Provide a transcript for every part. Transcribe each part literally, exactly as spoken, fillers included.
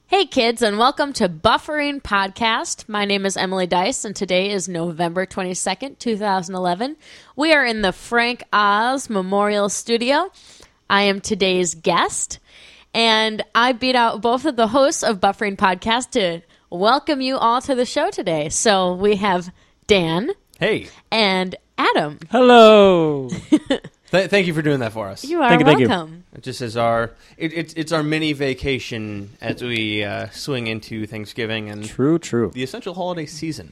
Hey kids, and welcome to Buffering Podcast. My name is Emily Dice, and today is November twenty-second, twenty eleven. We are in the Frank Oz Memorial Studio. I am today's guest, and I beat out both of the hosts of Buffering Podcast to welcome you all to the show today. So we have Dan. Hey. And Adam. Hello. Th- thank you for doing that for us. You are Thank you, thank you. welcome. It just as our it, it's it's our mini vacation as we uh, swing into Thanksgiving and True, true. the essential holiday season.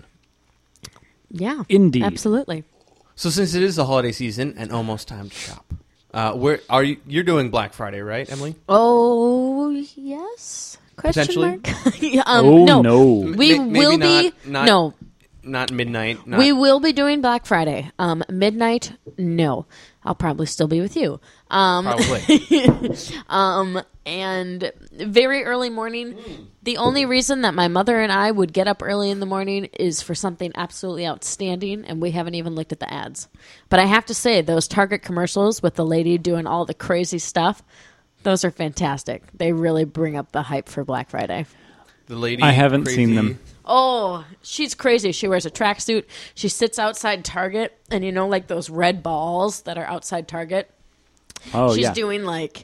Yeah. Indeed. Absolutely. So since it is the holiday season and almost time to shop, uh, where are you? You're doing Black Friday, right, Emily? Oh, yes? Question Potentially? mark? Yeah, um, Oh, no. no. We Ma- maybe will not- be... not- no. Not midnight. Not, We will be doing Black Friday. Um, midnight, no. I'll probably still be with you. Um, probably. um, and very early morning. The only reason that my mother and I would get up early in the morning is for something absolutely outstanding, and we haven't even looked at the ads. But I have to say, those Target commercials with the lady doing all the crazy stuff, those are fantastic. They really bring up the hype for Black Friday. The lady. I haven't crazy- seen them. Oh, she's crazy. She wears a tracksuit. She sits outside Target, and you know, like those red balls that are outside Target? Oh, She's yeah. doing like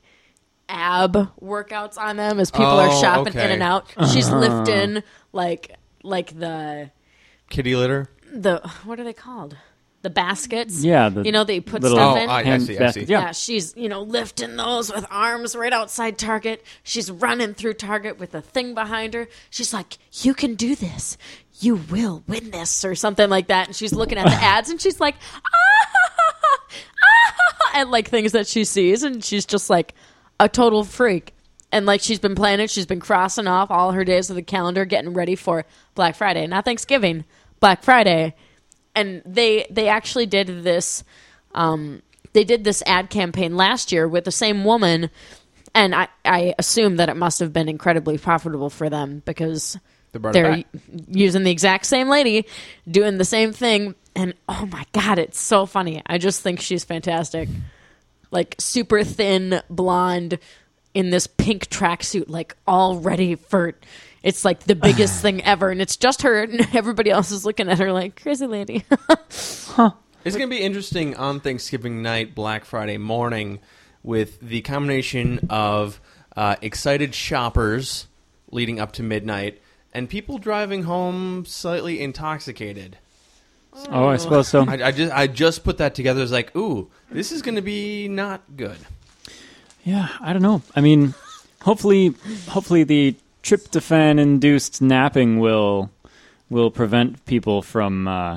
ab workouts on them as people Oh, are shopping okay. in and out. She's lifting like like the Kitty litter. the what are they called? The baskets. Yeah, the you know that you put little- stuff Oh, in. I, I Hand see. I basket. see. Yeah. Yeah, she's, you know, lifting those with arms right outside Target. She's running through Target with a thing behind her. She's like, you can do this. You will win this, or something like that. And she's looking at the ads, and she's like, ah, ah, and like things that she sees, and she's just like a total freak. And like she's been planning, she's been crossing off all her days of the calendar, getting ready for Black Friday. Not Thanksgiving, Black Friday. And they they actually did this um, they did this ad campaign last year with the same woman, and I, I assume that it must have been incredibly profitable for them because They brought it they're back. using the exact same lady doing the same thing. And oh my God, it's so funny. I just think she's fantastic. Like super thin, blonde, in this pink tracksuit, like all ready for... It's like the biggest thing ever, and it's just her, and everybody else is looking at her like, crazy lady. It's going to be interesting on Thanksgiving night, Black Friday morning, with the combination of uh, excited shoppers leading up to midnight and people driving home slightly intoxicated. Oh, I suppose so. I, I just I just put that together as like, ooh, this is going to be not good. Yeah, I don't know. I mean, hopefully, hopefully the tryptophan-induced napping will will prevent people from uh,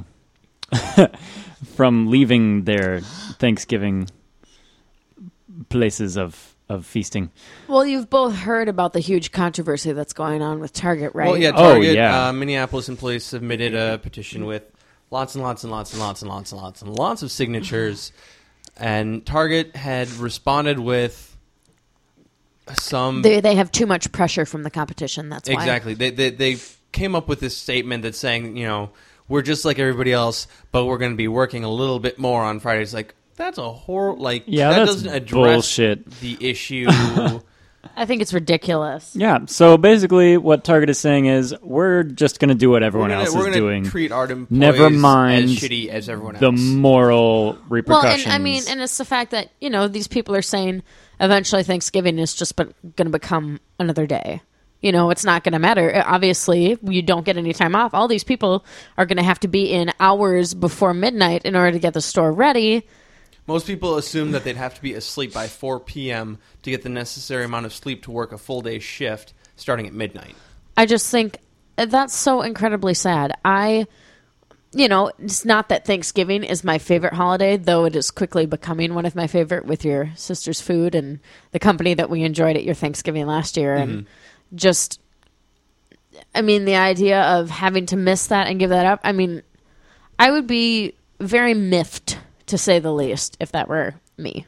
from leaving their Thanksgiving places of, of feasting. Well, you've both heard about the huge controversy that's going on with Target, right? Well, yeah, Oh, Target, yeah. Uh, Minneapolis and police submitted a petition with lots and lots and lots and lots and lots and lots and lots of signatures, and Target had responded with some They, they have too much pressure from the competition, that's why. exactly. They, they they came up with this statement that's saying, you know, we're just like everybody else, but we're going to be working a little bit more on Fridays. Like that's a horror. Like Yeah, that that's doesn't address bullshit. the issue. I think it's ridiculous. Yeah, so basically what Target is saying is we're just going to do what everyone we're gonna, else we're is gonna doing. treat our employees Never mind as shitty as everyone the else. moral Well, repercussions. and I mean, and it's the fact that, you know, these people are saying eventually Thanksgiving is just going to become another day. You know, it's not going to matter. Obviously, you don't get any time off. All these people are going to have to be in hours before midnight in order to get the store ready. Most people assume that they'd have to be asleep by four p.m. to get the necessary amount of sleep to work a full day shift starting at midnight. I just think that's so incredibly sad. I, you know, it's not that Thanksgiving is my favorite holiday, though it is quickly becoming one of my favorite with your sister's food and the company that we enjoyed at your Thanksgiving last year. Mm-hmm. And just, I mean, the idea of having to miss that and give that up, I mean, I would be very miffed, to say the least, if that were me.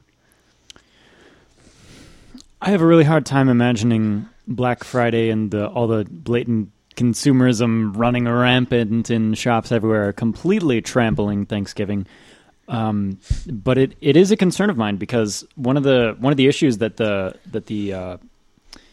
I have a really hard time imagining Black Friday and the, all the blatant consumerism running rampant in shops everywhere, completely trampling Thanksgiving. Um, but it, it is a concern of mine because one of the one of the issues that the that the uh,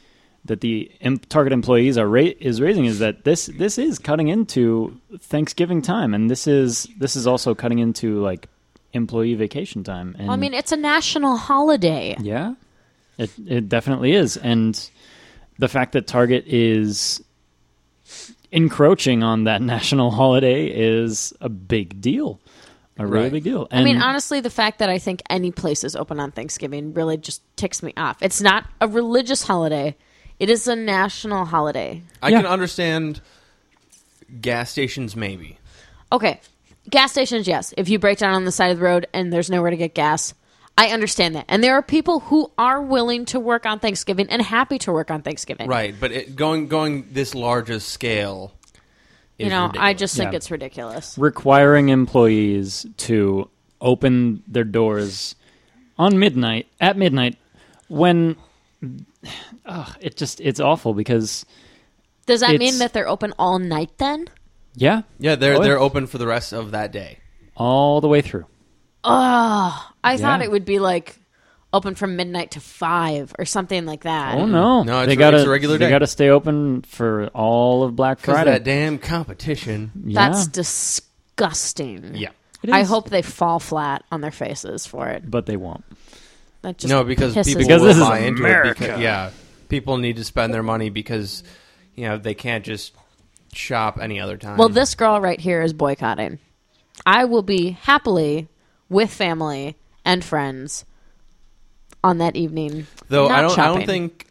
that the em- Target employees are ra- is raising is that this this is cutting into Thanksgiving time, and this is this is also cutting into like employee vacation time. And Well, I mean, it's a national holiday. yeah, it it definitely is, and the fact that Target is encroaching on that national holiday is a big deal, a really Right. big deal. I mean, And- honestly, the fact that I think any place is open on Thanksgiving really just ticks me off. It's not a religious holiday. It is a national holiday. I Yeah. can understand gas stations, maybe. Okay, gas stations, yes. If you break down on the side of the road and there's nowhere to get gas, I understand that. And there are people who are willing to work on Thanksgiving and happy to work on Thanksgiving. Right, but it, going going this large a scale is You know, I ridiculous. just think Yeah. it's ridiculous. requiring employees to open their doors on midnight at midnight when ugh, it just it's awful because Does that It's- mean that they're open all night then? yeah Yeah, they're Oh, yeah. they're open for the rest of that day. all the way through. Oh, I thought Yeah. it would be like open from midnight to five or something like that. Oh no, No, it's they a- gotta it's a regular they day. gotta stay open for all of Black Because Friday. that damn competition. yeah. That's disgusting. Yeah. It I is. hope they fall flat on their faces for it. but they won't. That just No, because pisses people me Because will this is buy into America. it. Because, yeah, people need to spend their money because you know they can't just shop any other time. Well, this girl right here is boycotting. I will be happily with family and friends on that evening. though not I don't I shopping. don't think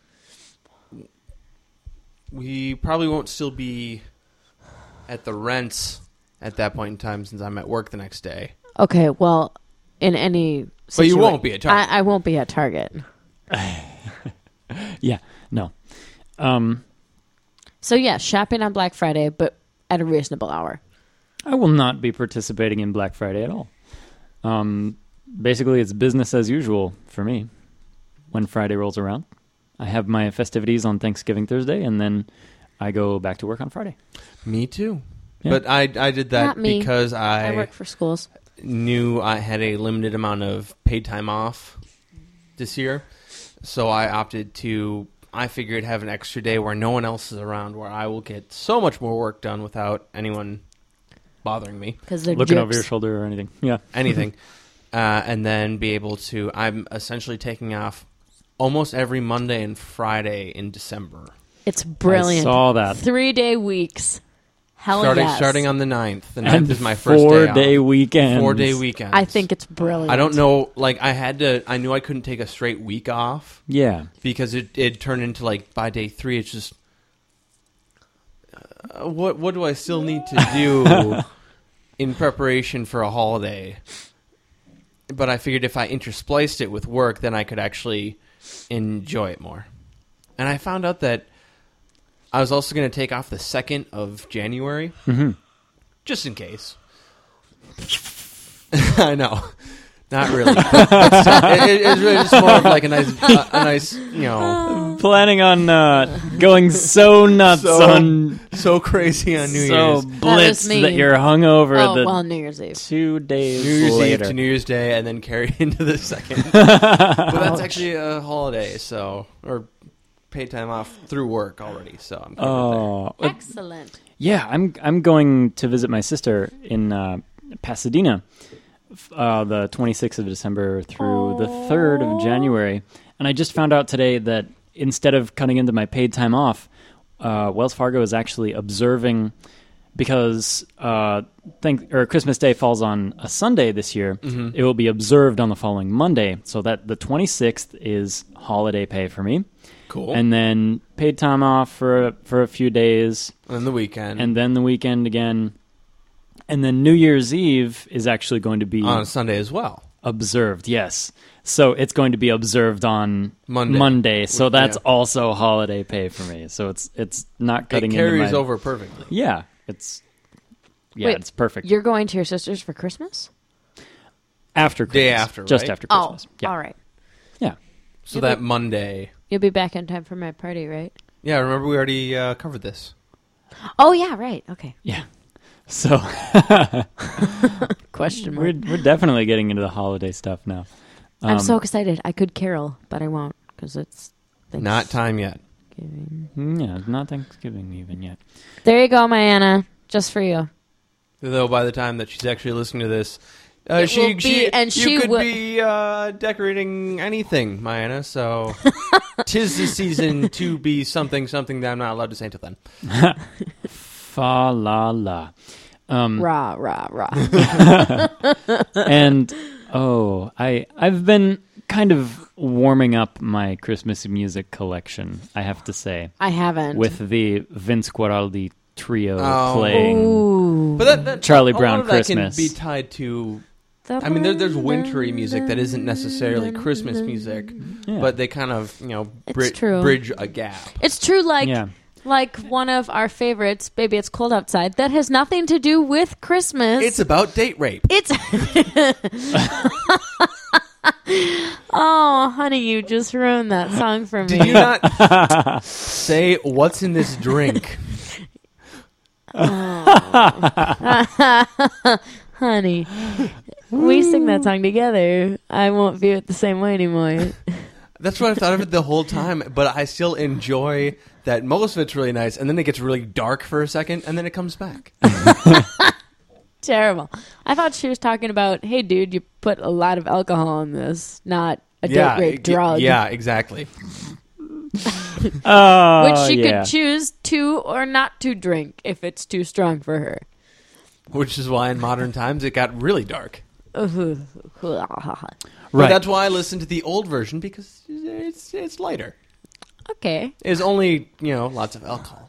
we probably won't still be at the rents at that point in time since I'm at work the next day. Okay, well, in any But you situa- won't be at Target. I, I won't be at Target. Yeah, no. Um, So yeah, shopping on Black Friday, but at a reasonable hour. I will not be participating in Black Friday at all. Um, basically, it's business as usual for me when Friday rolls around. I have my festivities on Thanksgiving Thursday, and then I go back to work on Friday. Me too. Yeah. But I I did that Not me. because I, I, work for schools. knew I had a limited amount of paid time off this year. So I opted to I figured have an extra day where no one else is around where I will get so much more work done without anyone bothering me. Because they're Looking gyps. over your shoulder or anything. Yeah. Anything. uh, and then be able to I'm essentially taking off almost every Monday and Friday in December. It's brilliant. I saw that. Three day weeks. Hell starting yes. starting on the ninth. The ninth And is my first four day off. day weekends. Four day weekends. I think it's brilliant. I don't know. Like I had to. I knew I couldn't take a straight week off Yeah. because it it turned into like by day three. It's just uh, what what do I still need to do in preparation for a holiday? But I figured if I interspliced it with work, then I could actually enjoy it more. And I found out that I was also going to take off the second of January, Mm-hmm. just in case. I know, not really. But still, it, it- it's really just more of like a nice, a, a nice, you know, Planning on uh, going so nuts So on so crazy on New so Year's, blitz me. that you're hungover Oh, the well, New Year's Eve. two days New Year's later. Eve to New Year's Day, and then carry into the second. But that's actually a holiday, so or paid time off through work already. So I'm covered Oh, Excellent. yeah. I'm I'm going to visit my sister in uh, Pasadena, f- uh, the twenty-sixth of December through the third of January, and I just found out today that instead of cutting into my paid time off, uh, Wells Fargo is actually observing because uh, think or Christmas Day falls on a Sunday this year. Mhm. It will be observed on the following Monday, so that the twenty-sixth is holiday pay for me. there. Cool. And then paid time off for a, for a few days, And the weekend, and then the weekend again, and then New Year's Eve is actually going to be on Sunday as well. observed. Yes, so it's going to be observed on Monday. Monday. So Which- that's yeah. also holiday pay for me. So it's it's not It cutting carries into my, over perfectly. Yeah, it's yeah, Wait, it's perfect. You're going to your sister's for Christmas? After Christmas, Day after, just right? after Christmas. Oh, yeah, all right. yeah. So Yeah, that but- Monday. You'll be back in time for my party, right? Yeah, remember we already uh, covered this. Oh, yeah, right. Okay. Yeah. So Question mark. we're we're definitely getting into the holiday stuff now. I'm Um, so excited. I could carol, but I won't because it's Not time yet. Thanksgiving. Yeah, not Thanksgiving even yet. There you go, Mayanna. Just for you. Though by the time that she's actually listening to this, uh, It she, will be- she and you she could will- be uh, decorating anything, Mayanna. So tis the season to be something, something that I'm not allowed to say until then. Fa la la. Um, Rah, rah, rah. and oh, I I've been kind of warming up my Christmas music collection, I have to say, I haven't. with the Vince Guaraldi trio Oh. playing. Ooh. But that, that Charlie a lot Brown of that Christmas. can be tied to. I mean, there, there's wintry music that isn't necessarily Christmas music, Yeah. but they kind of, you know, It's bri- true. bridge a gap. It's true, like yeah. like one of our favorites, Baby It's Cold Outside, that has nothing to do with Christmas. It's about date rape. It's Oh, honey, you just ruined that song for me. Did you not say what's in this drink? Honey, we sing that song together. I won't view it the same way anymore. That's what I thought of it the whole time, but I still enjoy that most of it's really nice, and then it gets really dark for a second, and then it comes back. Terrible. I thought she was talking about, hey, dude, you put a lot of alcohol in this, not a yeah, date rape it- drug. Yeah, exactly. Oh, Which she yeah. could choose to or not to drink if it's too strong for her. Which is why in modern times it got really dark. Okay. But Right. that's why I listened to the old version, because it's it's lighter. It's only, you know, lots of alcohol.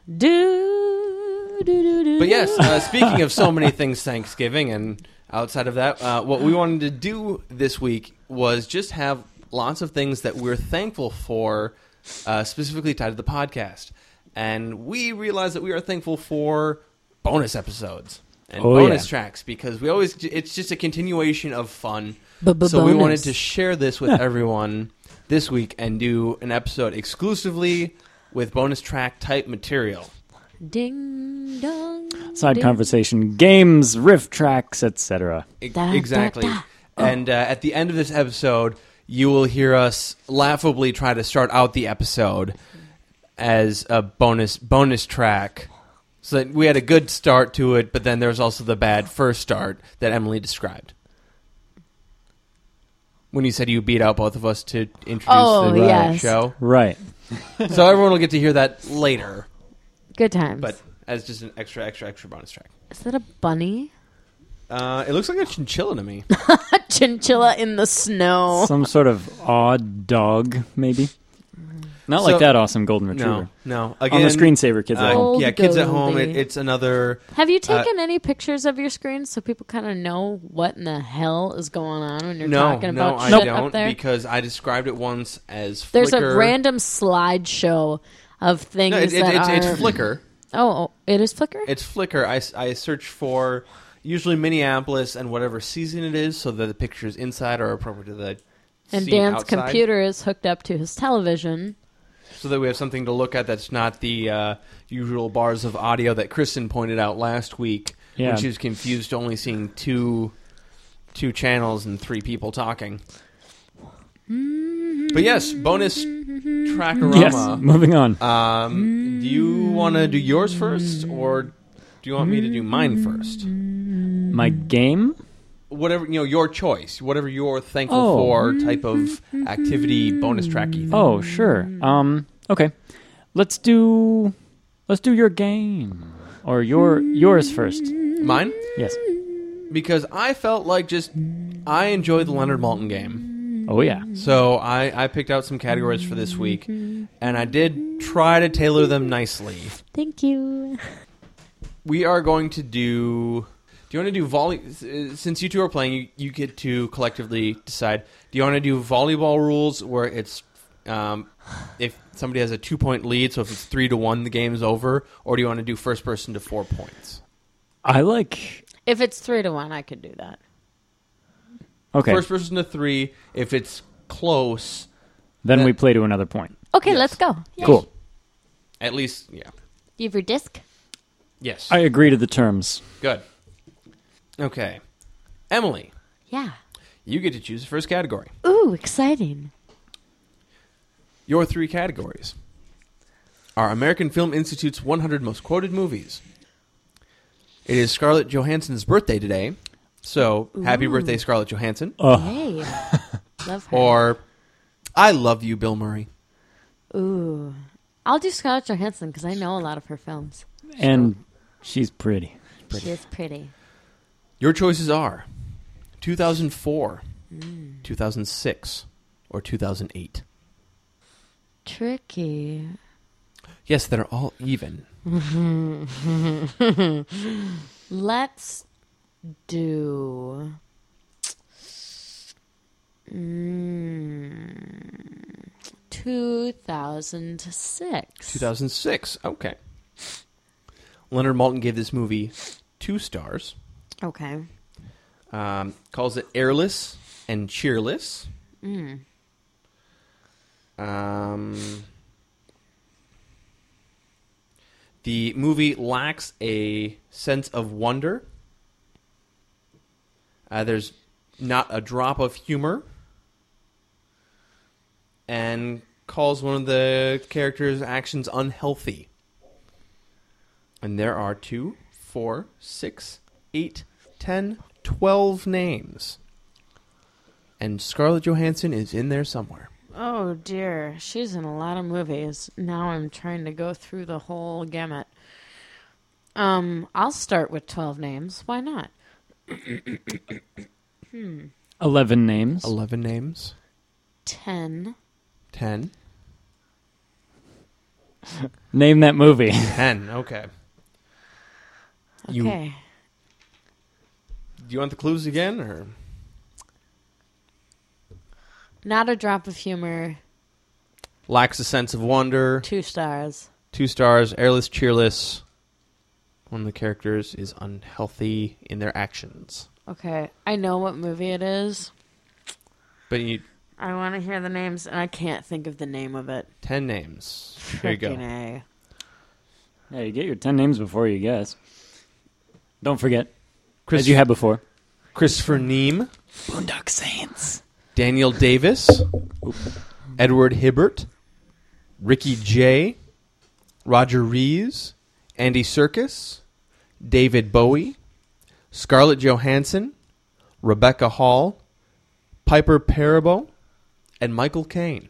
Do, do, do, do. But yes, uh, speaking of so many things Thanksgiving and outside of that, uh, what we wanted to do this week was just have lots of things that we're thankful for, uh, specifically tied to the podcast. And we realized that we are thankful for bonus episodes and Oh, bonus yeah. tracks, because we always it's just a continuation of fun. Bu-bu- So we wanted bonus. to share this with everyone this week and do an episode exclusively with bonus track type material. Ding dong. Side ding. conversation, games, riff tracks, et cetera. E- Da, exactly. da, da. And uh, at the end of this episode, you will hear us laughably try to start out the episode as a bonus bonus track. So that we had a good start to it, but then there's also the bad first start that Emily described. When you said you beat out both of us to introduce Oh, the uh, yes. show. Right. So everyone will get to hear that later, Good times. but as just an extra, extra, extra bonus track. Is that a bunny? Uh, it looks like a chinchilla to me. A chinchilla in the snow. Some sort of odd dog, maybe. Not So- like that awesome golden retriever. No, no. On Again, the screensaver, kids. uh, at home. Old yeah, kids at home. Goldie. It, it's another. Have you Uh, taken any pictures of your screen so people kind of know what in the hell is going on when you're No, talking no, about I shit don't up there? because I described it once as Flickr. There's a random slideshow of things No, it, it, that it's, are. it's Flickr. Oh, oh, it is Flickr. It's Flickr. I, I search for usually Minneapolis and whatever season it is, so that the pictures inside are appropriate to the and scene Dan's outside, computer is hooked up to his television. so that we have something to look at that's not the uh, usual bars of audio that Kristen pointed out last week Yeah. when she was confused, only seeing two two channels and three people talking. But yes, bonus trackorama. Yes, moving on. Um, do you want to do yours first, or do you want me to do mine first? My game? Whatever, you know, your choice. Whatever you're thankful Oh. for type of activity bonus tracky thing. Oh, sure. Um, okay. Let's do let's do your game. Or your yours first. Mine? Yes. Because I felt like just, I enjoyed the Leonard Maltin game. Oh yeah. So I, I picked out some categories for this week, and I did try to tailor them nicely. Thank you. We are going to do... Do you want to do volley? Since you two are playing, you, you get to collectively decide. Do you want to do volleyball rules where it's um, if somebody has a two point lead, so if it's three to one, the game's over, or do you want to do first person to four points? I like If it's three to one, I could do that. Okay. First person to three. If it's close, then that- we play to another point. Okay, Yes. let's go. Yay. Cool. at least, yeah, You have your disc? yes, I agree to the terms. good. Okay, Emily, Yeah. you get to choose the first category. Ooh, exciting. Your three categories: are American Film Institute's one hundred most quoted movies. It is Scarlett Johansson's birthday today, so happy birthday, Scarlett Johansson. Oh, Hey, love her. Or, I love you, Bill Murray. Ooh, I'll do Scarlett Johansson because I know a lot of her films. and she's pretty. She is pretty. Your choices are two thousand four, mm. two thousand six, or two thousand eight. Tricky. Yes, they're all even. Let's do mm, two thousand six. two thousand six, okay. Leonard Maltin gave this movie two stars. Okay. Um, calls it airless and cheerless. Mm. Um, the movie lacks a sense of wonder. Uh, there's not a drop of humor. And calls one of the characters' actions unhealthy. And there are two, four, six, eight, ten, twelve names. And Scarlett Johansson is in there somewhere. Oh, dear. She's in a lot of movies. Now I'm trying to go through the whole gamut. Um, I'll start with twelve names. Why not? hmm. Eleven names. Eleven names. Ten. Ten. Name that movie. Ten, okay. You, Okay. do you want the clues again, or? Not a drop of humor. Lacks a sense of wonder. Two stars. Two stars. Airless, cheerless. One of the characters is unhealthy in their actions. Okay. I know what movie it is. But you... I want to hear the names, and I can't think of the name of it. Ten names. There you go. Frickin' A. Yeah, you get your ten names before you guess. Don't forget, Chris, as you had before. Christopher Neame. Boondock Saints. Daniel Davis. Edward Hibbert. Ricky Jay. Roger Rees. Andy Serkis. David Bowie. Scarlett Johansson. Rebecca Hall. Piper Perabo. And Michael Caine.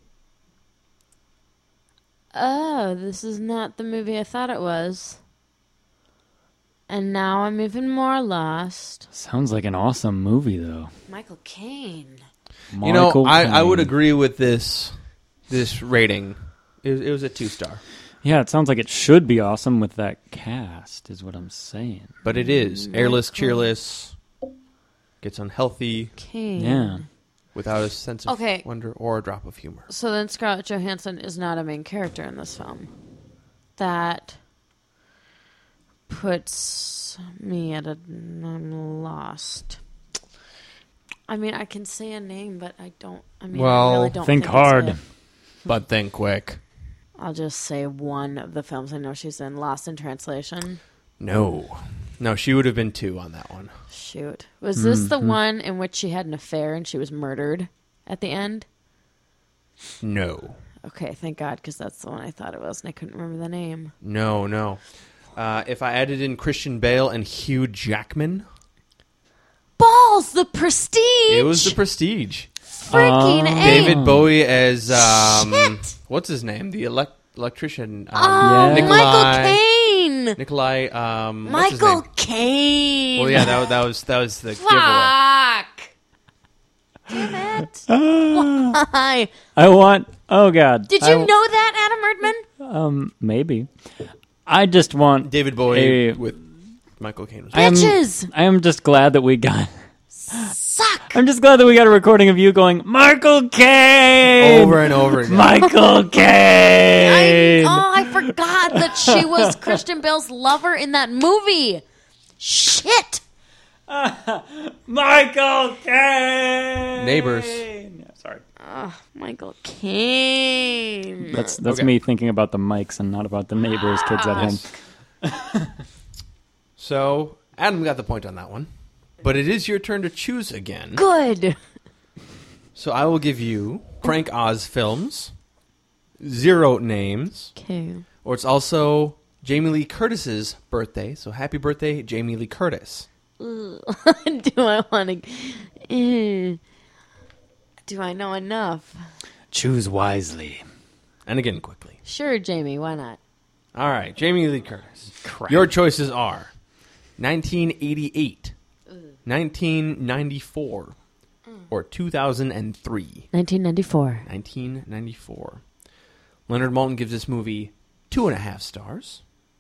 Oh, this is not the movie I thought it was. And now I'm even more lost. Sounds like an awesome movie, though. Michael Caine. You know, Michael I, I would Caine. agree with this this rating. It was, it was a two-star. Yeah, it sounds like it should be awesome with that cast, is what I'm saying. But it is. Airless, cheerless, gets unhealthy, Caine. Yeah. without a sense of Okay. wonder or a drop of humor. So then Scarlett Johansson is not a main character in this film. That puts me at a... I'm lost. I mean, I can say a name, but I don't... I mean, Well, I really don't think think hard. it's it. But think quick. I'll just say one of the films I know she's in, Lost in Translation. No. No, she would have been two on that one. Shoot. Was this Mm-hmm. the one in which she had an affair and she was murdered at the end? No. Okay, thank God, because that's the one I thought it was, and I couldn't remember the name. No, no. Uh, if I added in Christian Bale and Hugh Jackman, Balls! The Prestige! it was The Prestige. Freaking Oh. A! David Bowie as, um, Shit! what's his name? The elec- electrician. Um, Oh, Yeah. Nikolai, Michael Caine! Nikolai, um, what's his Michael name? Caine! Well, yeah, that, was- that was that was the giveaway. Fuck! Damn it. Why? I want... Oh, God. Did I you w- know that, Adam Erdman? Um, maybe. I just want... David Bowie a- with Michael Caine. Was I am, Bitches! I am just glad that we got... Suck! I'm just glad that we got a recording of you going, Michael Caine! over and over again. Michael I, Caine! oh, I forgot that she was Christian Bale's lover in that movie. Shit! Michael Caine! Neighbors. Yeah, sorry. Oh, Michael Caine. That's that's Okay. me thinking about the mics and not about the neighbors' kids at home. So Adam got the point on that one, but it is your turn to choose again. Good. So I will give you Frank Oz films, zero names. Okay. Or it's also Jamie Lee Curtis's birthday. So happy birthday, Jamie Lee Curtis. Do I want to... Do I know enough? Choose wisely. And again, quickly. Sure, Jamie. Why not? All right, Jamie Lee Curtis. Crap. Your choices are nineteen eighty-eight, nineteen ninety-four, or two thousand three. nineteen ninety-four. nineteen ninety-four. Leonard Maltin gives this movie two and a half stars.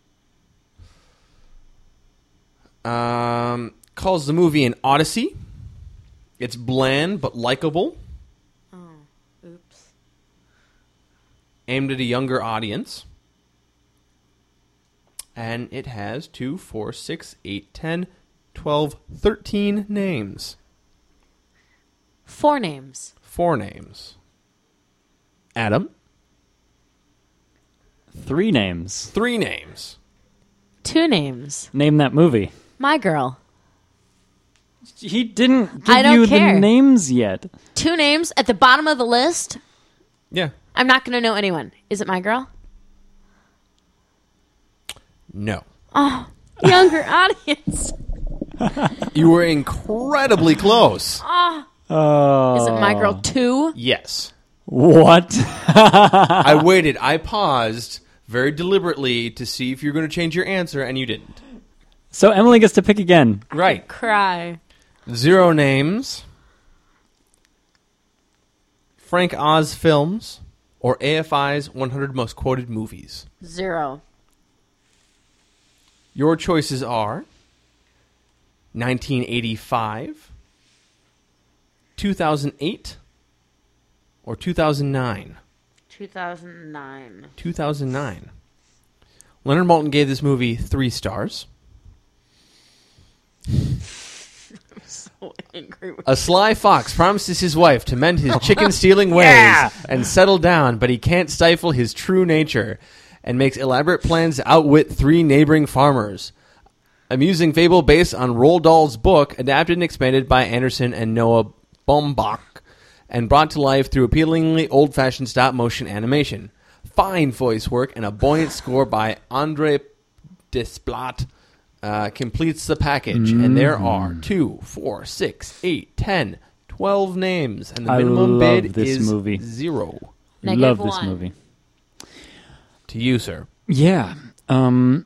Um, calls the movie an odyssey. It's bland but likable. Oops. Aimed at a younger audience. And it has two, four, six, eight, ten, twelve, thirteen names. Four names. Four names. Adam? Three names. Three names. Two names. Name that movie. My Girl. He didn't give I don't you care. the names yet. Two names at the bottom of the list. Yeah. I'm not going to know anyone. Is it My Girl? No. Oh, younger audience. You were incredibly close. Oh. Is it My Girl two? Yes. What? I waited. I paused very deliberately to see if you're going to change your answer, and you didn't. So Emily gets to pick again. Right. Cry. Zero names. Frank Oz films or A F I's one hundred most quoted movies. Zero. Your choices are nineteen eighty-five, two thousand eight, or two thousand nine. two thousand nine. two thousand nine. Leonard Maltin gave this movie three stars. So angry with A sly fox promises his wife to mend his chicken-stealing ways Yeah! and settle down, but he can't stifle his true nature and makes elaborate plans to outwit three neighboring farmers. Amusing fable based on Roald Dahl's book, adapted and expanded by Anderson and Noah Baumbach, and brought to life through appealingly old-fashioned stop-motion animation. Fine voice work and a buoyant score by Andre Desplat uh, completes the package. Mm-hmm. And there are two, four, six, eight, ten, twelve names, and the I minimum love bid this is movie. zero. Negative Love this one. movie. To you, sir. Yeah. Um,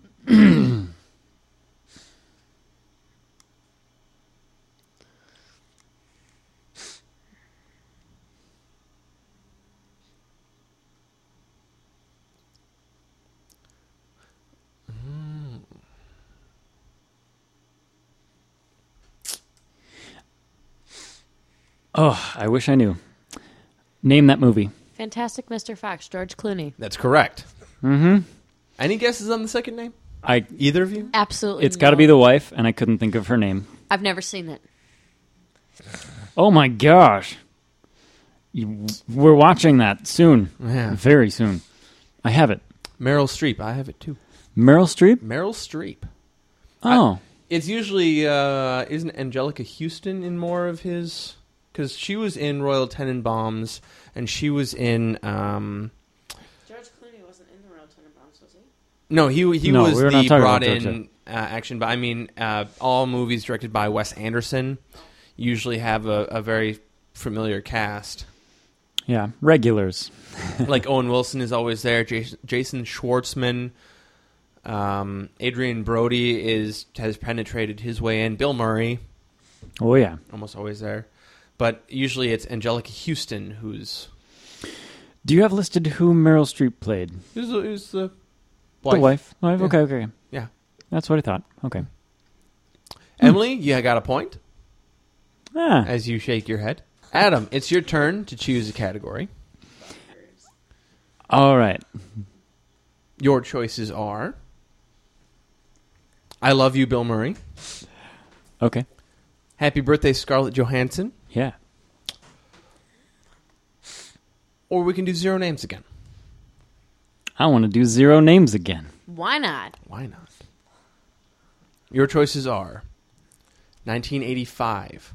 oh, I wish I knew. Name that movie. Fantastic Mister Fox, George Clooney. That's correct. Mm-hmm. Any guesses on the second name? I. Either of you? Absolutely. It's got to no. be the wife, and I couldn't think of her name. I've never seen it. Oh my gosh. You, we're watching that soon. Yeah. Very soon. I have it. Meryl Streep. I have it too. Meryl Streep? Meryl Streep. Oh. It's usually, uh, isn't Angelica Houston in more of his? Because she was in Royal Tenenbaums, and she was in, um... George Clooney wasn't in the Royal Tenenbaums, was he? No, he he No, was we were not the talking about brought-in uh, action, but I mean, uh, all movies directed by Wes Anderson usually have a, a very familiar cast. Yeah. Regulars. Like Owen Wilson is always there, Jason, Jason Schwartzman, um, Adrian Brody is has penetrated his way in, Bill Murray, Oh, yeah. almost always there. But usually it's Angelica Houston who's Do you have listed who Meryl Streep played? who's, the- who's the wife. The wife. wife? Yeah. Okay, okay. Yeah. That's what I thought. Okay. Emily, you got a point Ah. as you shake your head. Adam, it's your turn to choose a category. All right. Your choices are I Love You, Bill Murray. Okay. Happy Birthday, Scarlett Johansson. Yeah. Or we can do zero names again. I want to do zero names again. Why not? Why not? Your choices are nineteen eighty-five,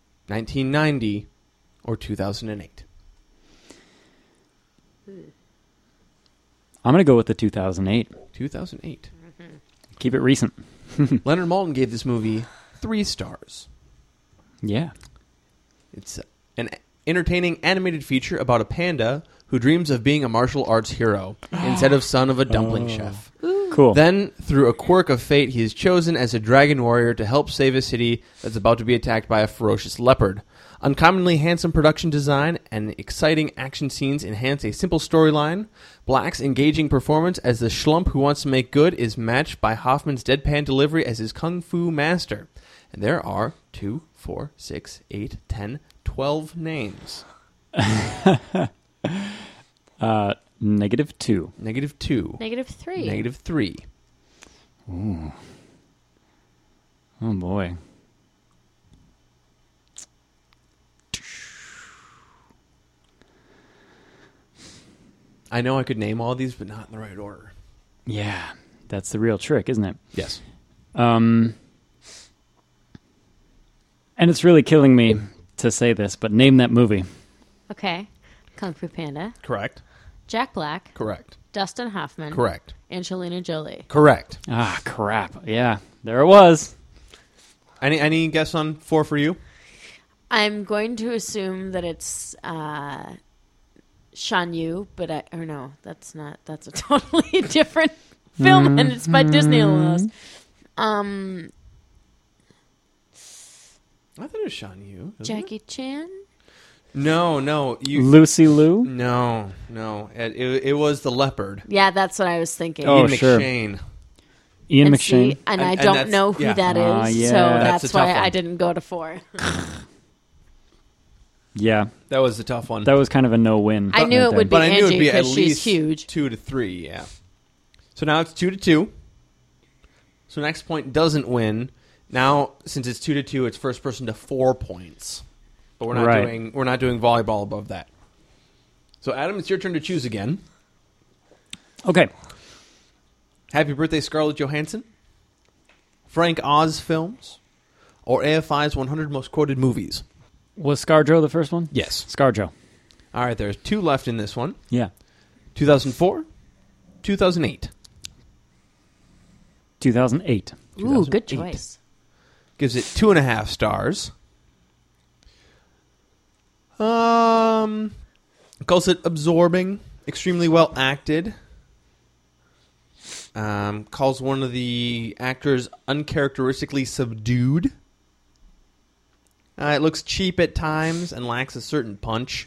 nineteen ninety, or two thousand eight. I'm going to go with the two thousand eight. two thousand eight. Keep it recent. Leonard Maltin gave this movie three stars. Yeah. It's an entertaining animated feature about a panda who dreams of being a martial arts hero instead of son of a dumpling chef. Cool. Then, through a quirk of fate, he is chosen as a dragon warrior to help save a city that's about to be attacked by a ferocious leopard. Uncommonly handsome production design and exciting action scenes enhance a simple storyline. Black's engaging performance as the schlump who wants to make good is matched by Hoffman's deadpan delivery as his kung fu master. And there are two, four, six, eight, ten, twelve names. uh, negative two. Negative two. Negative three. Negative three. Ooh. Oh, boy. I know I could name all these, but not in the right order. Yeah, that's the real trick, isn't it? Yes. Um, and it's really killing me to say this, but name that movie. Okay. Kung Fu Panda. Correct. Jack Black. Correct. Dustin Hoffman. Correct. Angelina Jolie. Correct. Ah, crap. Yeah, there it was. Any any guess on four for you? I'm going to assume that it's uh, Shan Yu, but I or no, that's not. That's a totally different film, mm-hmm. and it's by Disney almost. Um, I thought it was Shan Yu. Jackie it? Chan. No, no, you. Lucy Liu. No, no, it, it, it was the leopard. Yeah, that's what I was thinking. Oh, Ian sure. McShane. Ian and McShane. See, and, and I don't and know who yeah. that is, uh, yeah. so That's that's, a tough why one. I didn't go to four. Yeah, That was the tough one. that was kind of a no-win. I knew right it there. would be but I knew it would Angie be at because she's least huge. two to three. Yeah. So now it's two to two. So next point doesn't win. Now, since it's two to two, it's first person to four points. But we're not Right. doing we're not doing volleyball above that. So Adam, it's your turn to choose again. Okay. Happy Birthday, Scarlett Johansson, Frank Oz films, or A F I's one hundred Most Quoted Movies. Was ScarJo the first one? Yes. ScarJo. All right, there's two left in this one. Yeah. two thousand four, two thousand eight. two thousand eight. Ooh, good two thousand eight. choice. Gives it two and a half stars. Um, calls it absorbing, extremely well acted. Um, calls one of the actors uncharacteristically subdued. Uh, it looks cheap at times and lacks a certain punch.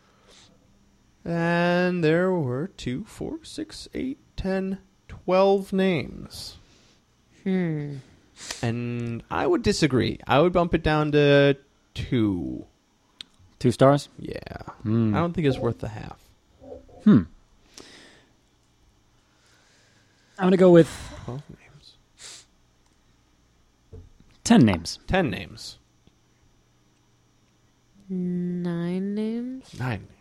And there were two, four, six, eight, ten, twelve names. Hmm. And I would disagree. I would bump it down to two. Two stars? Yeah. Hmm. I don't think it's worth the half. Hmm. I'm going to go with twelve names. ten names. ten names. Nine names. nine names.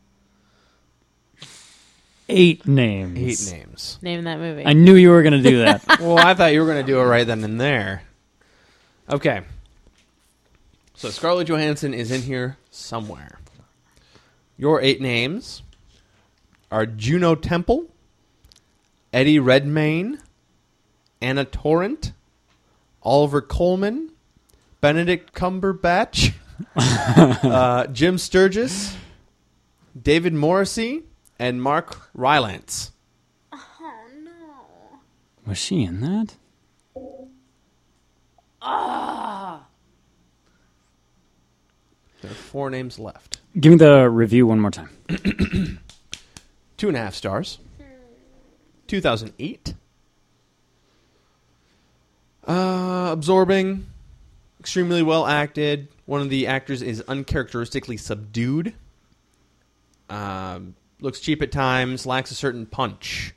Eight names. eight names. Name that movie. I knew you were going to do that. Well, I thought you were going to do it right then and there. Okay. So Scarlett Johansson is in here somewhere. Your eight names are Juno Temple, Eddie Redmayne, Anna Torrent, Oliver Coleman, Benedict Cumberbatch, uh, Jim Sturgis, David Morrissey, and Mark Rylance. Oh no! Was she in that? Ah! There are four names left. Give me the review one more time. Two and a half stars. two thousand eight. Uh, absorbing. Extremely well acted. One of the actors is uncharacteristically subdued. Um, looks cheap at times. Lacks a certain punch.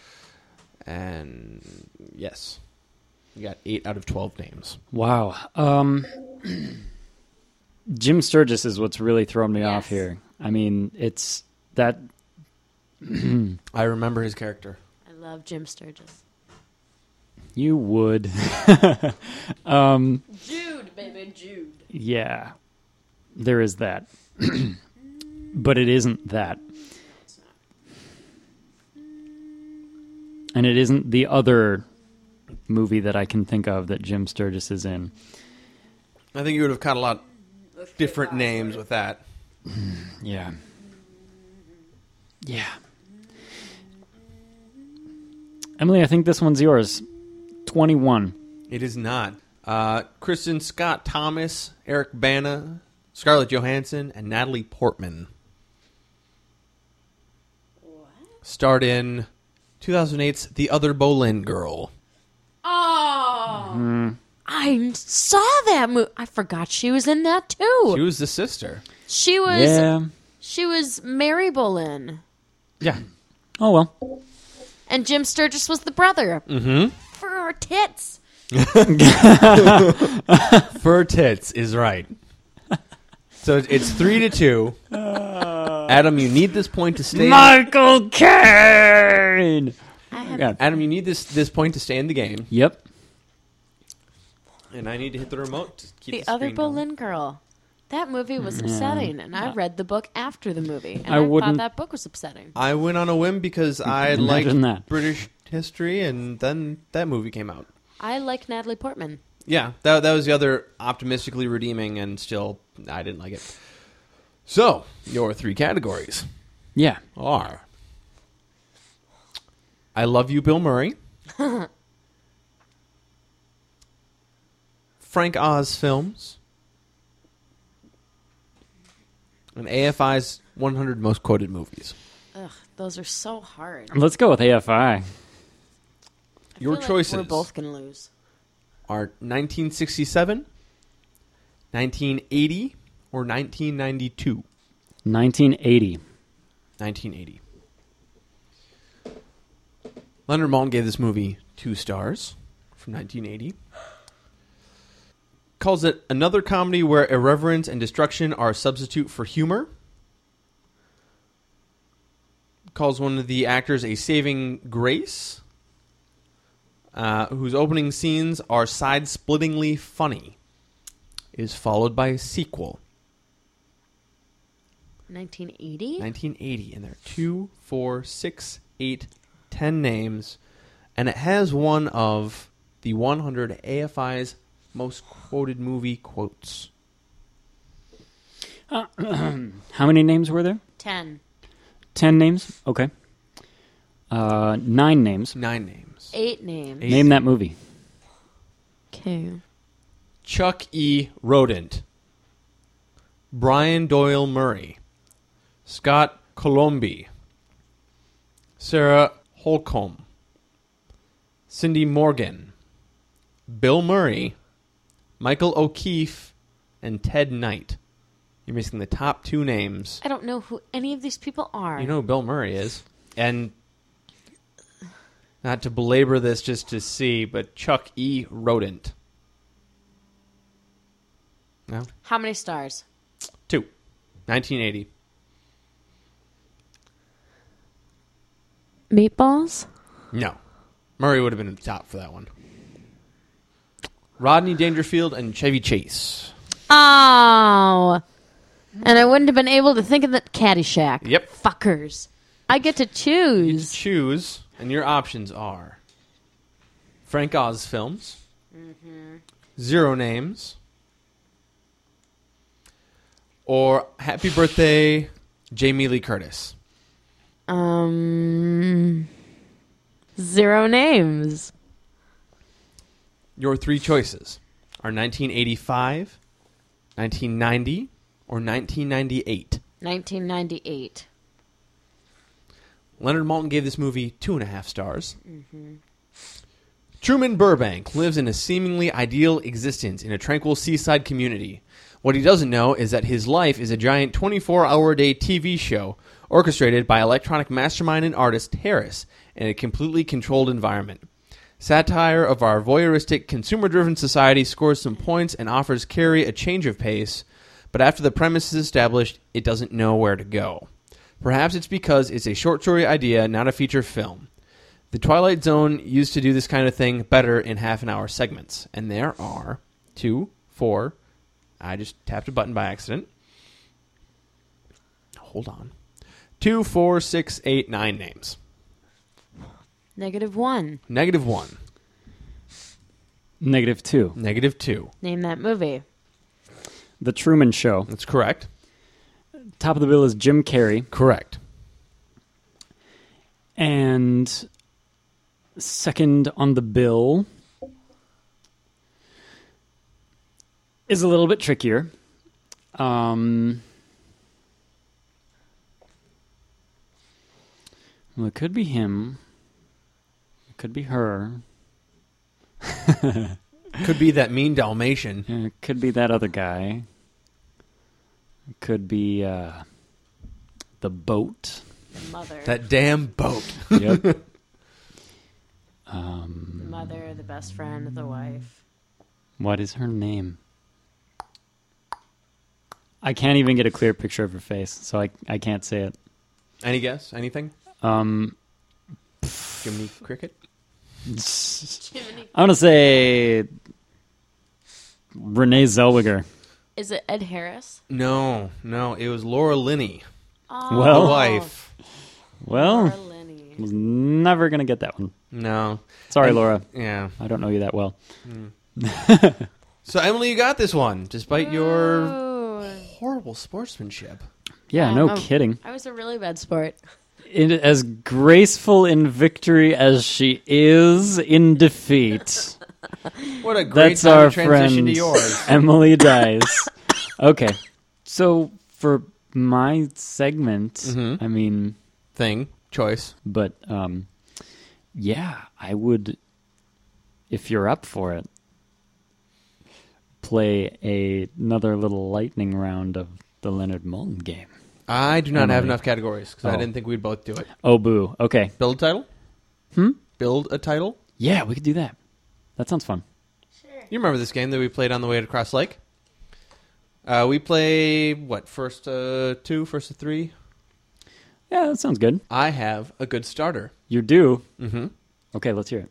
And yes. You got eight out of twelve names. Wow. Um, Jim Sturgis is what's really thrown me Yes. off here. I mean, it's that... I remember his character. I love Jim Sturgis. You would. um, Jude, baby, Jude. yeah. There is that. But it isn't that. And it isn't the other movie that I can think of that Jim Sturgis is in. I think you would have caught a lot different names with that. Yeah. Yeah. Emily, I think this one's yours. twenty-one. It is not. Uh, Kristen Scott Thomas, Eric Bana, Scarlett Johansson, and Natalie Portman. What? Starred in two thousand eight's The Other Boleyn Girl. Oh, Mm-hmm. I saw that movie. I forgot she was in that too. She was the sister. She was. Yeah. She was Mary Boleyn, Yeah. Oh, well. and Jim Sturgis was the brother. Mm-hmm. For her tits. Fur tits is right. So it's three to two. Adam, you need this point to stay. Michael Caine! I have Yeah. Adam, you need this this point to stay in the game, Yep. and I need to hit the remote to keep the the, other screen going. Boleyn girl. That movie was upsetting, and I read the book after the movie, and I I, wouldn't- thought that book was upsetting. I went on a whim because I liked Imagine that. British history, and then that movie came out. I like Natalie Portman. Yeah, that that was the other optimistically redeeming, and still I didn't like it. So your three categories Yeah. are: I Love You, Bill Murray, Frank Oz films, and A F I's one hundred most quoted movies. Ugh, those are so hard. Let's go with A F I. I Your feel like choices we're both gonna lose. are nineteen sixty-seven, nineteen eighty, or nineteen ninety-two. nineteen eighty. nineteen eighty. Leonard Maltin gave this movie two stars from nineteen eighty. Calls it another comedy where irreverence and destruction are a substitute for humor. Calls one of the actors a saving grace, uh, whose opening scenes are side-splittingly funny. Is followed by a sequel. nineteen eighty? nineteen eighty, and there are two, four, six, eight, ten names, and it has one of the one hundred A F I's most quoted movie quotes. How many names were there? Ten. Ten names? Okay. Uh, nine names. Nine names. Eight names. Eight. Name that movie. Okay. Chuck E. Rodent, Brian Doyle Murray, Scott Colombi, Sarah Holcomb, Cindy Morgan, Bill Murray, Michael O'Keefe, and Ted Knight. You're missing the top two names. I don't know who any of these people are. You know who Bill Murray is. And not to belabor this just to see, but Chuck E. Rodent. No? How many stars? Two. nineteen eighty. Meatballs? No. Murray would have been at the top for that one. Rodney Dangerfield and Chevy Chase. Oh. And I wouldn't have been able to think of that Caddyshack. Yep. Fuckers. I get to You choose. just choose, and your options are Frank Oz films, Zero Names, or Happy Birthday, Jamie Lee Curtis. Um, zero names. Your three choices are nineteen eighty-five, nineteen ninety, or nineteen ninety-eight. nineteen ninety-eight. Leonard Maltin gave this movie two and a half stars. Mm-hmm. Truman Burbank lives in a seemingly ideal existence in a tranquil seaside community. What he doesn't know is that his life is a giant twenty-four hour a day T V show orchestrated by electronic mastermind and artist Harris in a completely controlled environment. Satire of our voyeuristic, consumer-driven society scores some points and offers Carrie a change of pace, but after the premise is established, it doesn't know where to go. Perhaps it's because it's a short story idea, not a feature film. The Twilight Zone used to do this kind of thing better in half-an-hour segments, and there are two, four, I just tapped a button by accident. Hold on. Two, four, six, eight, nine names. Negative one. Negative one. Negative two. Negative two. Name that movie. The Truman Show. That's correct. Top of the bill is Jim Carrey. Correct. And second on the bill is a little bit trickier. Um, well, it could be him. It could be her. Could be that mean Dalmatian. It could be that other guy. It could be uh, the boat. The mother. That damn boat. Yep. The mother, the best friend, the wife. What is her name? I can't even get a clear picture of her face, so I I can't say it. Any guess? Anything? Um, Jiminy Cricket? Jiminy. I'm gonna say Renee Zellweger. Is it Ed Harris? No, no. It was Laura Linney, Oh, Well- the wife. Well, Laura Linney. was never gonna get that one. No. Sorry, And- Laura. Yeah. I don't know you that well. So, Emily, you got this one, despite your Oh. horrible sportsmanship. Yeah, Oh, no no. kidding. I was a really bad sport. In, as graceful in victory as she is in defeat. What a great That's time our to transition friend to yours. Emily Dice. Okay, so for my segment, Mhm. I mean, Thing, choice. but um, yeah, I would, if you're up for it, play a, another little lightning round of the Leonard Maltin game. I do not have Emily. enough categories because I Oh. didn't think we'd both do it. Oh, boo. Okay. Build a title? Hmm? Build a title? Yeah, we could do that. That sounds fun. You remember this game that we played on the way to Cross Lake? Uh, we play, what, first uh, two, first of three? Yeah, that sounds good. I have a good starter. You do? Mm-hmm. Okay, let's hear it.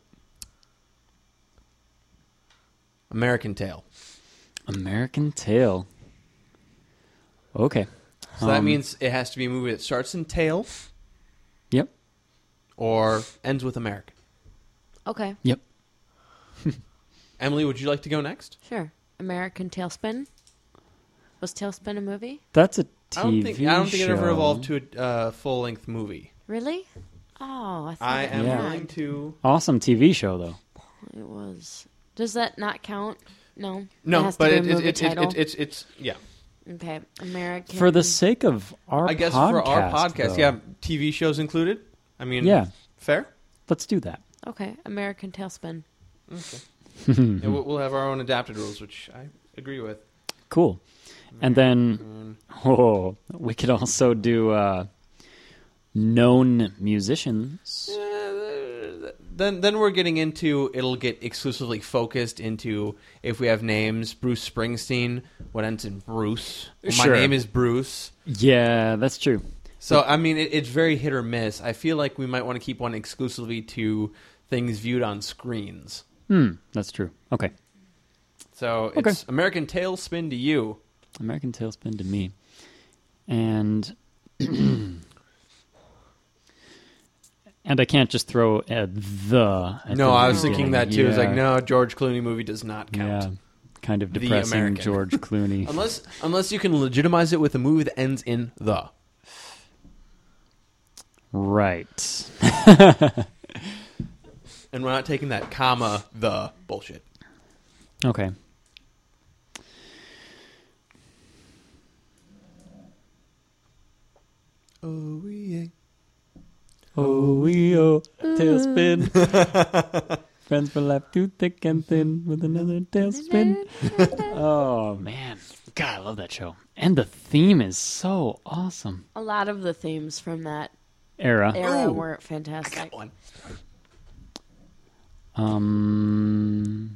American Tail. American Tail. Okay. So that Um, means it has to be a movie that starts in tail Yep. or ends with American. Okay, Yep. Emily, would you like to go next? sure. American Tailspin. Was Tailspin a movie? That's a T V I don't think I don't think it ever show. evolved to a uh, full-length movie. Really? Oh, I thought I it am Yeah. willing to... Awesome T V show, though. It was. Does that not count? No. it No, has to but be a it, it, movie it, it, title? it, it's it's yeah. Okay, American. For the sake of our I guess podcast, for our podcast, though. yeah, T V shows included. I mean, Yeah. fair. Let's do that. Okay, American Tailspin. Yeah, we'll, we'll have our own adapted rules, which I agree with. Cool. And then, Mm. oh, we could also do uh, known musicians. Uh, then then we're getting into it'll get exclusively focused into if we have names Bruce Springsteen, what ends in Bruce. Well, Sure. My name is Bruce. Yeah, that's true. So I mean it, it's very hit or miss. I feel like we might want to keep one exclusively to things viewed on screens. Hmm, that's true. Okay. So Okay. it's American Tailspin to you. American Tailspin to me. And and I can't just throw a the at No, the I was beginning. thinking that too. It's like Yeah. no, George Clooney movie does not count. Yeah, kind of The depressing American. George Clooney. Unless unless you can legitimize it with a movie that ends in the. Right. And we're not taking that comma the bullshit. Okay. Oh yeah. Oh, we oh, tailspin. Friends for life, too thick and thin, with another tailspin. Oh, man. God, I love that show. And the theme is so awesome. A lot of the themes from that Era. era Ooh. were fantastic. One. Um,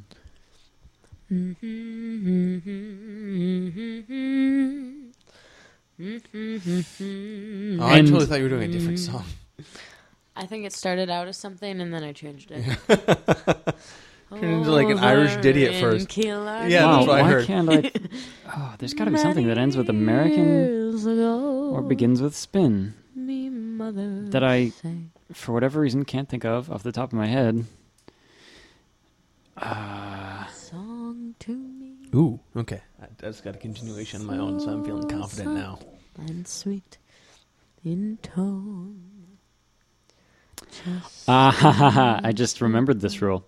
Oh, I And- totally thought you were doing a different song. I think it started out as something and then I changed it. Turned into like an Irish ditty at Over in first. Killard. Yeah, wow, that's what I why heard. can't I... Oh, there's got to be something that ends with American Years ago, or begins with spin me mother that I sang. for whatever reason, can't think of off the top of my head. Uh, Song to me. Ooh, okay. I just got a continuation on my own, so I'm feeling confident now. And sweet in tone. Just ah, ha, ha, ha. I just remembered this rule.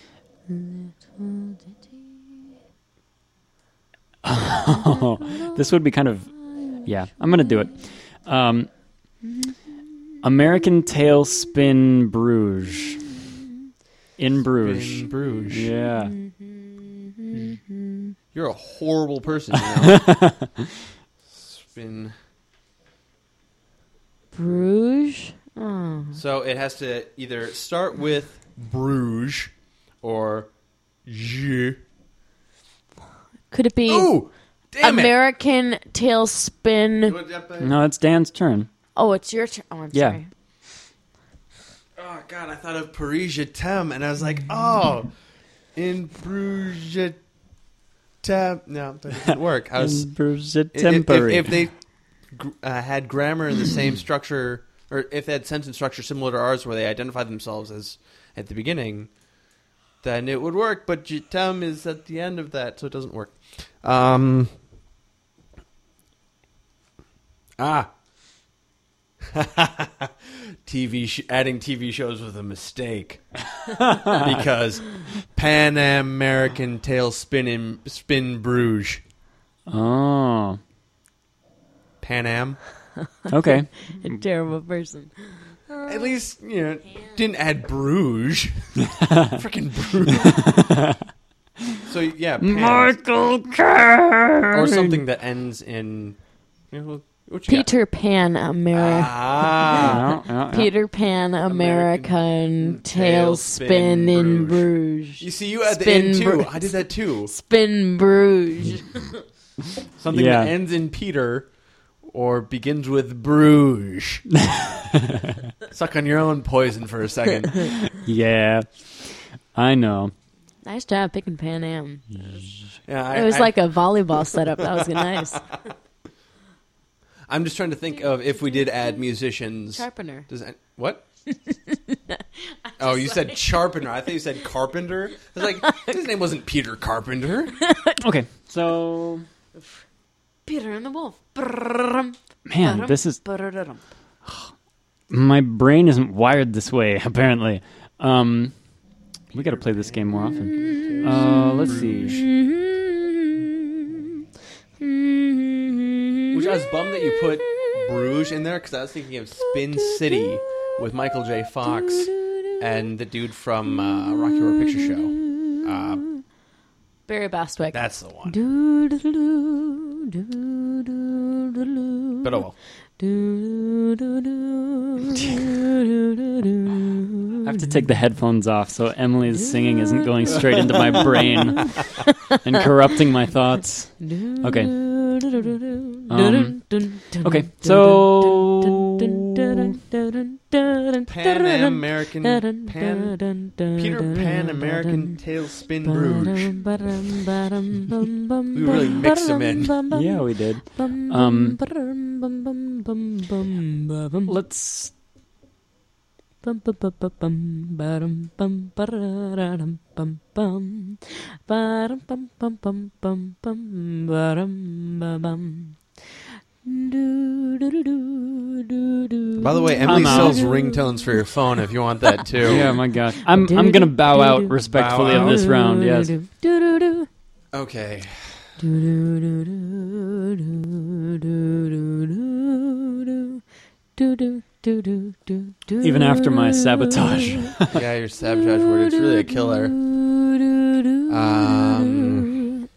Oh, this would be kind of... Yeah, I'm going to do it. Um, American Tailspin Bruges. In Bruges. In Bruges. Yeah. You're a horrible person, you know? Spin. Bruges. Oh. So it has to either start with Bruges or J. Could it be Oh, damn American Tailspin? it! No, it's Dan's turn. Oh, it's your turn. Oh, I'm Yeah. sorry. Oh God, I thought of Paris Je t'aime, and I was like, oh, in Bruges Je t'aime. No, that didn't work. I was In Bruges if, if, Temporary. if they gr- uh, had grammar in the same structure, or if they had sentence structure similar to ours, where they identified themselves as at the beginning, then it would work. But Je t'aime is at the end of that, so it doesn't work. Um. Ah. T V sh- adding T V shows was a mistake because Pan American Tailspin in Spin Bruges. Oh. Pan Am. Okay. A terrible person. At least, you know, didn't add Bruges. Freaking Bruges. So, yeah, Pan. Michael Caine. Or something that ends in... You know, what you got? Peter Pan America. Ah. Yeah, yeah, yeah. Peter Pan American, American Tailspin Tailspin in Bruges. Bruges. You see, you had the Spin end, too. Bruges. I did that, too. Spin Bruges. Something Yeah. that ends in Peter or begins with Bruges. Suck on your own poison for a second. Yeah. I know. Nice job picking Pan Am. Yeah, I, It was I, like a volleyball setup. That was nice. I'm just trying to think of if we did add musicians. Sharpener. Does that, what? Oh, you said Sharpener. I thought you said Carpenter. I was like, his name wasn't Peter Carpenter. Okay, so... Peter and the Wolf. Man, this is... My brain isn't wired this way, apparently. Um, we got to play this game more often. Uh, let's see. Which I was bummed that you put Bruges in there because I was thinking of Spin City with Michael J. Fox and the dude from uh, Rocky Horror Picture Show. Uh, Barry Bostwick. that's the one. Do-do-do, do-do-do-do-do. But oh well. I have to take the headphones off so Emily's singing isn't going straight into my brain and corrupting my thoughts. Okay. Um, okay, so... Pan American Pan Peter Pan American Tailspin Bruges. We really mixed them in. Yeah, we did. Um, let's... By the way, Emily I'm out. sells ringtones for your phone if you want that too. Yeah, my gosh. I'm I'm gonna bow out respectfully Bow of out. this round, yes. Okay. Even after my sabotage. Yeah, your sabotage word. It's really a killer. Um.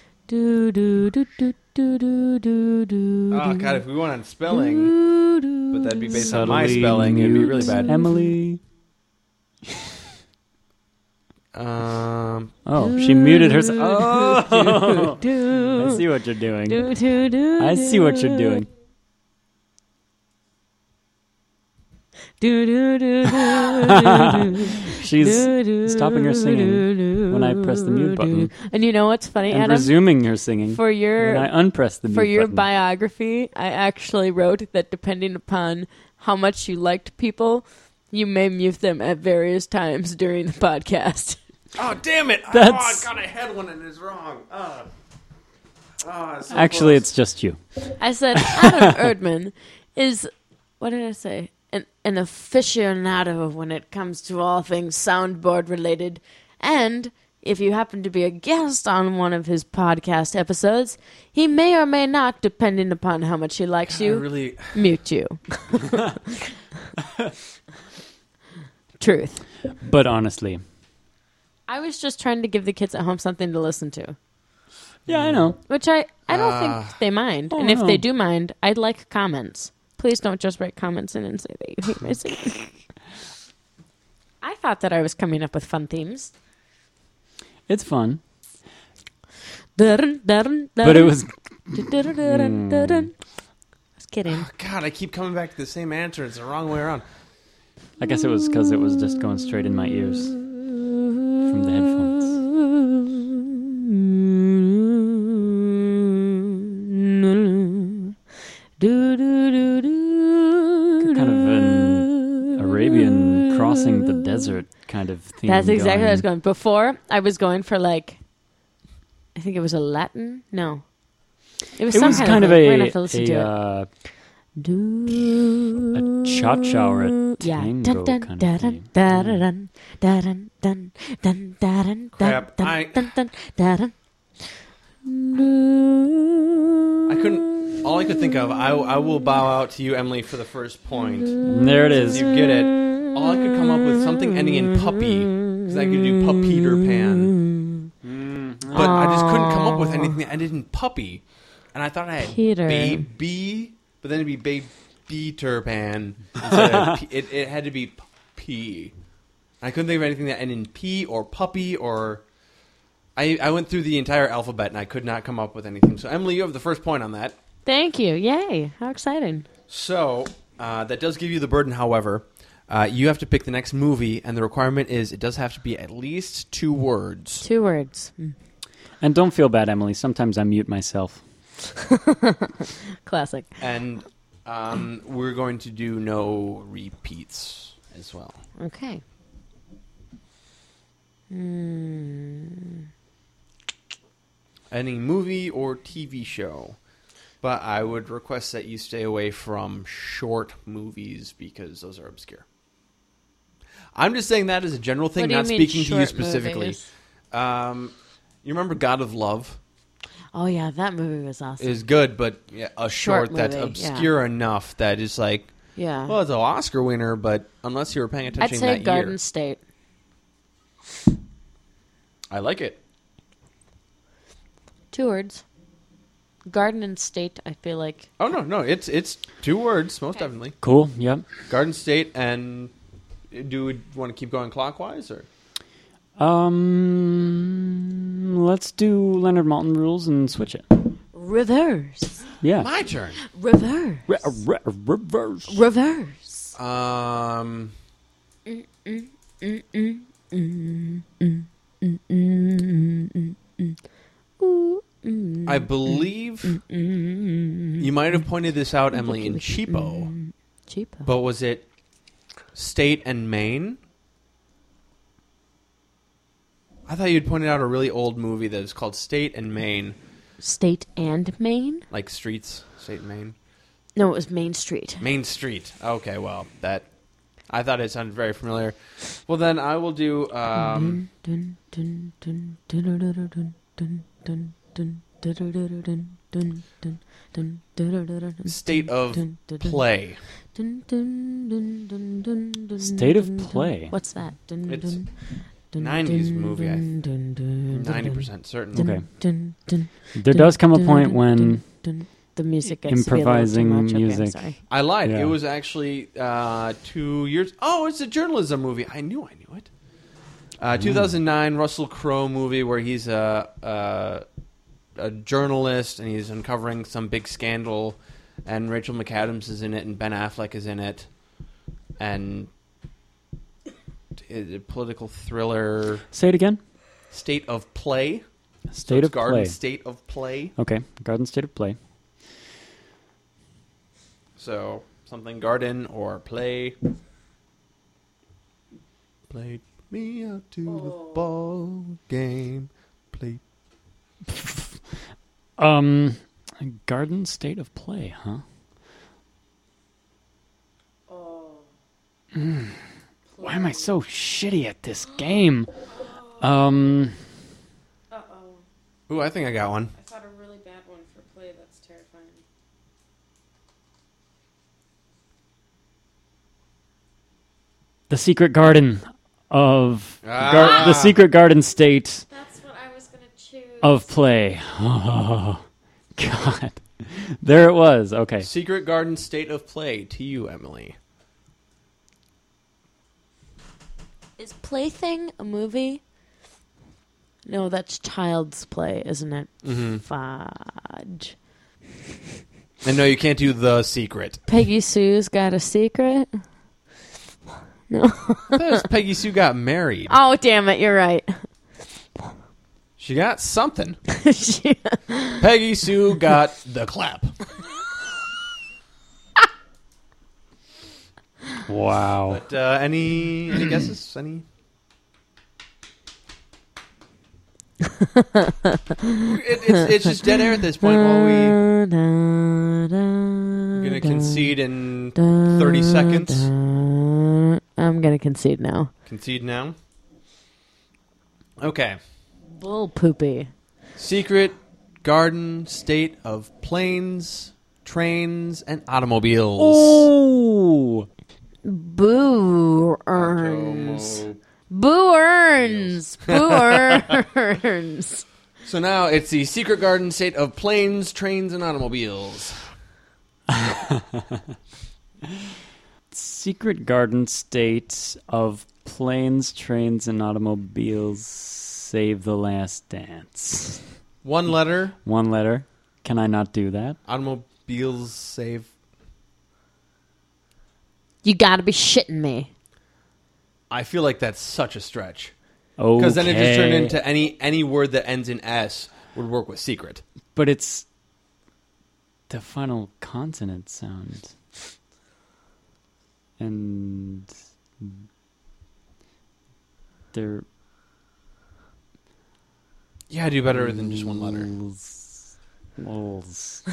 Oh God, if we went on spelling, but that'd be based on my Subtly spelling. It'd be mute really bad. Emily. Um. Oh, she muted herself. Oh, I see what you're doing. I see what you're doing. She's stopping her singing when I press the mute button And you know what's funny, and Adam? resuming her singing For your when I unpress the mute for your button. biography, I actually wrote that depending upon how much you liked people, You may mute them at various times during the podcast. Oh, damn it! That's- Oh, I got a head one and it's wrong. Oh. Oh, it's so Actually, close. it's just you. I said Adam Erdman is, what did I say? An, an aficionado when it comes to all things soundboard related. And if you happen to be a guest on one of his podcast episodes, he may or may not, depending upon how much he likes I you, really. mute you. Truth. But honestly, I was just trying to give the kids at home something to listen to. yeah, I know. Which I, I don't Uh, think they mind. oh, and if no. they do mind, I'd like comments. Please don't just write comments in and say that you hate my singing. I thought that I was coming up with fun themes. It's fun. Dun, dun, dun, But it was... dun, dun, dun, dun, dun. I was kidding. God, I keep coming back to the same answer. It's the wrong way around. I guess it was because it was just going straight in my ears from the headphones. Kind of an Arabian crossing the desert kind of theme. That's exactly what I was going. going. Before, I was going for like, I think it was a Latin. No, it was It some was kind, kind of. of thing. We're a, gonna have to listen to a, it. uh, Do a cha-cha or a yeah. tango Dun, kind dun, of dun, thing. dun, dun, dun, dun, dun, dun, Crap, dun, I- dun, dun, dun, dun. I couldn't. All I could think of, I, I will bow out to you, Emily, for the first point. And there it is. You get it. All I could come up with something ending in puppy, because I could do pup Peter Pan. But I just couldn't come up with anything that ended in puppy. And I thought I had Peter. baby, but then it'd be baby Peter Pan. Instead of P, it, it had to be P. I couldn't think of anything that ended in P or puppy or... I, I went through the entire alphabet and I could not come up with anything. So, Emily, you have the first point on that. Thank you. Yay. How exciting. So, uh, that does give you the burden, however. Uh, you have to pick the next movie, and the requirement is it does have to be at least two words. Two words. Mm. And don't feel bad, Emily. Sometimes I mute myself. Classic. And um, we're going to do no repeats as well. Okay. Mm. Any movie or T V show. But I would request that you stay away from short movies because those are obscure. I'm just saying that as a general thing, What do you not mean, speaking to you short specifically. movies? Um, you remember God of Love? Oh, yeah. That movie was awesome. Is good, but yeah, a short, Short that's movie, obscure enough that is like, yeah. well, it's an Oscar winner, but unless you were paying I'd attention say that Garden year. State. I like it. Two words. Garden and State, I feel like. Oh, no, no, it's it's two words, most definitely. Cool. Yep. Garden State, and do we want to keep going clockwise? Or Um, let's do Leonard Maltin rules and switch it. Reverse. Yeah. my turn. Reverse. Re- re- reverse. Reverse. Um, I believe you might have pointed this out, Emily, in Cheapo, Cheapo. but was it State and Maine? I thought you'd pointed out a really old movie that is called State and Maine, State and Maine? like streets, State and Maine. No, it was Main Street. Main Street. Okay, well, that I thought it sounded very familiar. Well, then I will do um, Dun, dun, dun, dun, dun, dun, dun, dun, dun, dun, dun, dun, dun, dun, dun, dun, dun, dun, State of dun, dun, dun, Play. dun, dun, dun, dun, dun, dun, State of dun, dun. Play. What's that? Dun, It's dun, dun, nineties dun, movie, I dun, dun, dun, Ninety dun, percent certain. dun, Okay. dun, dun, There dun, does come a dun, point dun, when dun, dun. The music gets to be a little too improvising much. Okay, I'm music. sorry. I lied. Yeah. It was actually uh, two years. Oh, it's a journalism movie. I knew I knew it. Uh, two thousand nine Russell Crowe movie where he's a, a a journalist and he's uncovering some big scandal, and Rachel McAdams is in it and Ben Affleck is in it, and it's a political thriller. Say it again. State of Play. State So it's of Garden Play. State of Play. Okay. Garden State of Play. So something garden or play. played me out to the ball game. Played. Um, Garden State of Play, huh? Mm. Why am I so shitty at this game? Um, Ooh, I think I got one. I thought a really bad one for play. That's terrifying. The Secret Garden of Ah. Gar- the Secret Garden State That's what I was gonna choose. of Play. Oh, God, there it was. Okay, Secret Garden State of Play to you, Emily. Is Plaything a movie? No, that's Child's Play, isn't it? Mm-hmm. Fudge. And no, you can't do The Secret. Peggy Sue's got a secret? No. I thought it was Peggy Sue got married. Oh, damn it, you're right. She got something. She- Peggy Sue got the clap. wow. But uh, any any guesses? Any? it, it's, it's just dead air at this point. While we gonna concede in thirty seconds. I'm gonna concede now. Concede now. Okay. Bull poopy. Secret Garden State of Planes, Trains, and Automobiles. Oh, Boo earns. Boo earns. Boo earns. So now it's the Secret Garden State of Planes, Trains, and Automobiles. Secret Garden State of Planes, Trains, and Automobiles. Save the Last Dance. One letter. One letter. Can I not do that? Automobiles save. You gotta be shitting me. I feel like that's such a stretch. Okay. Because then it just turned into any any word that ends in S would work with secret. But it's the final consonant sound. And they're Yeah, I do better than just one letter. L's. L's.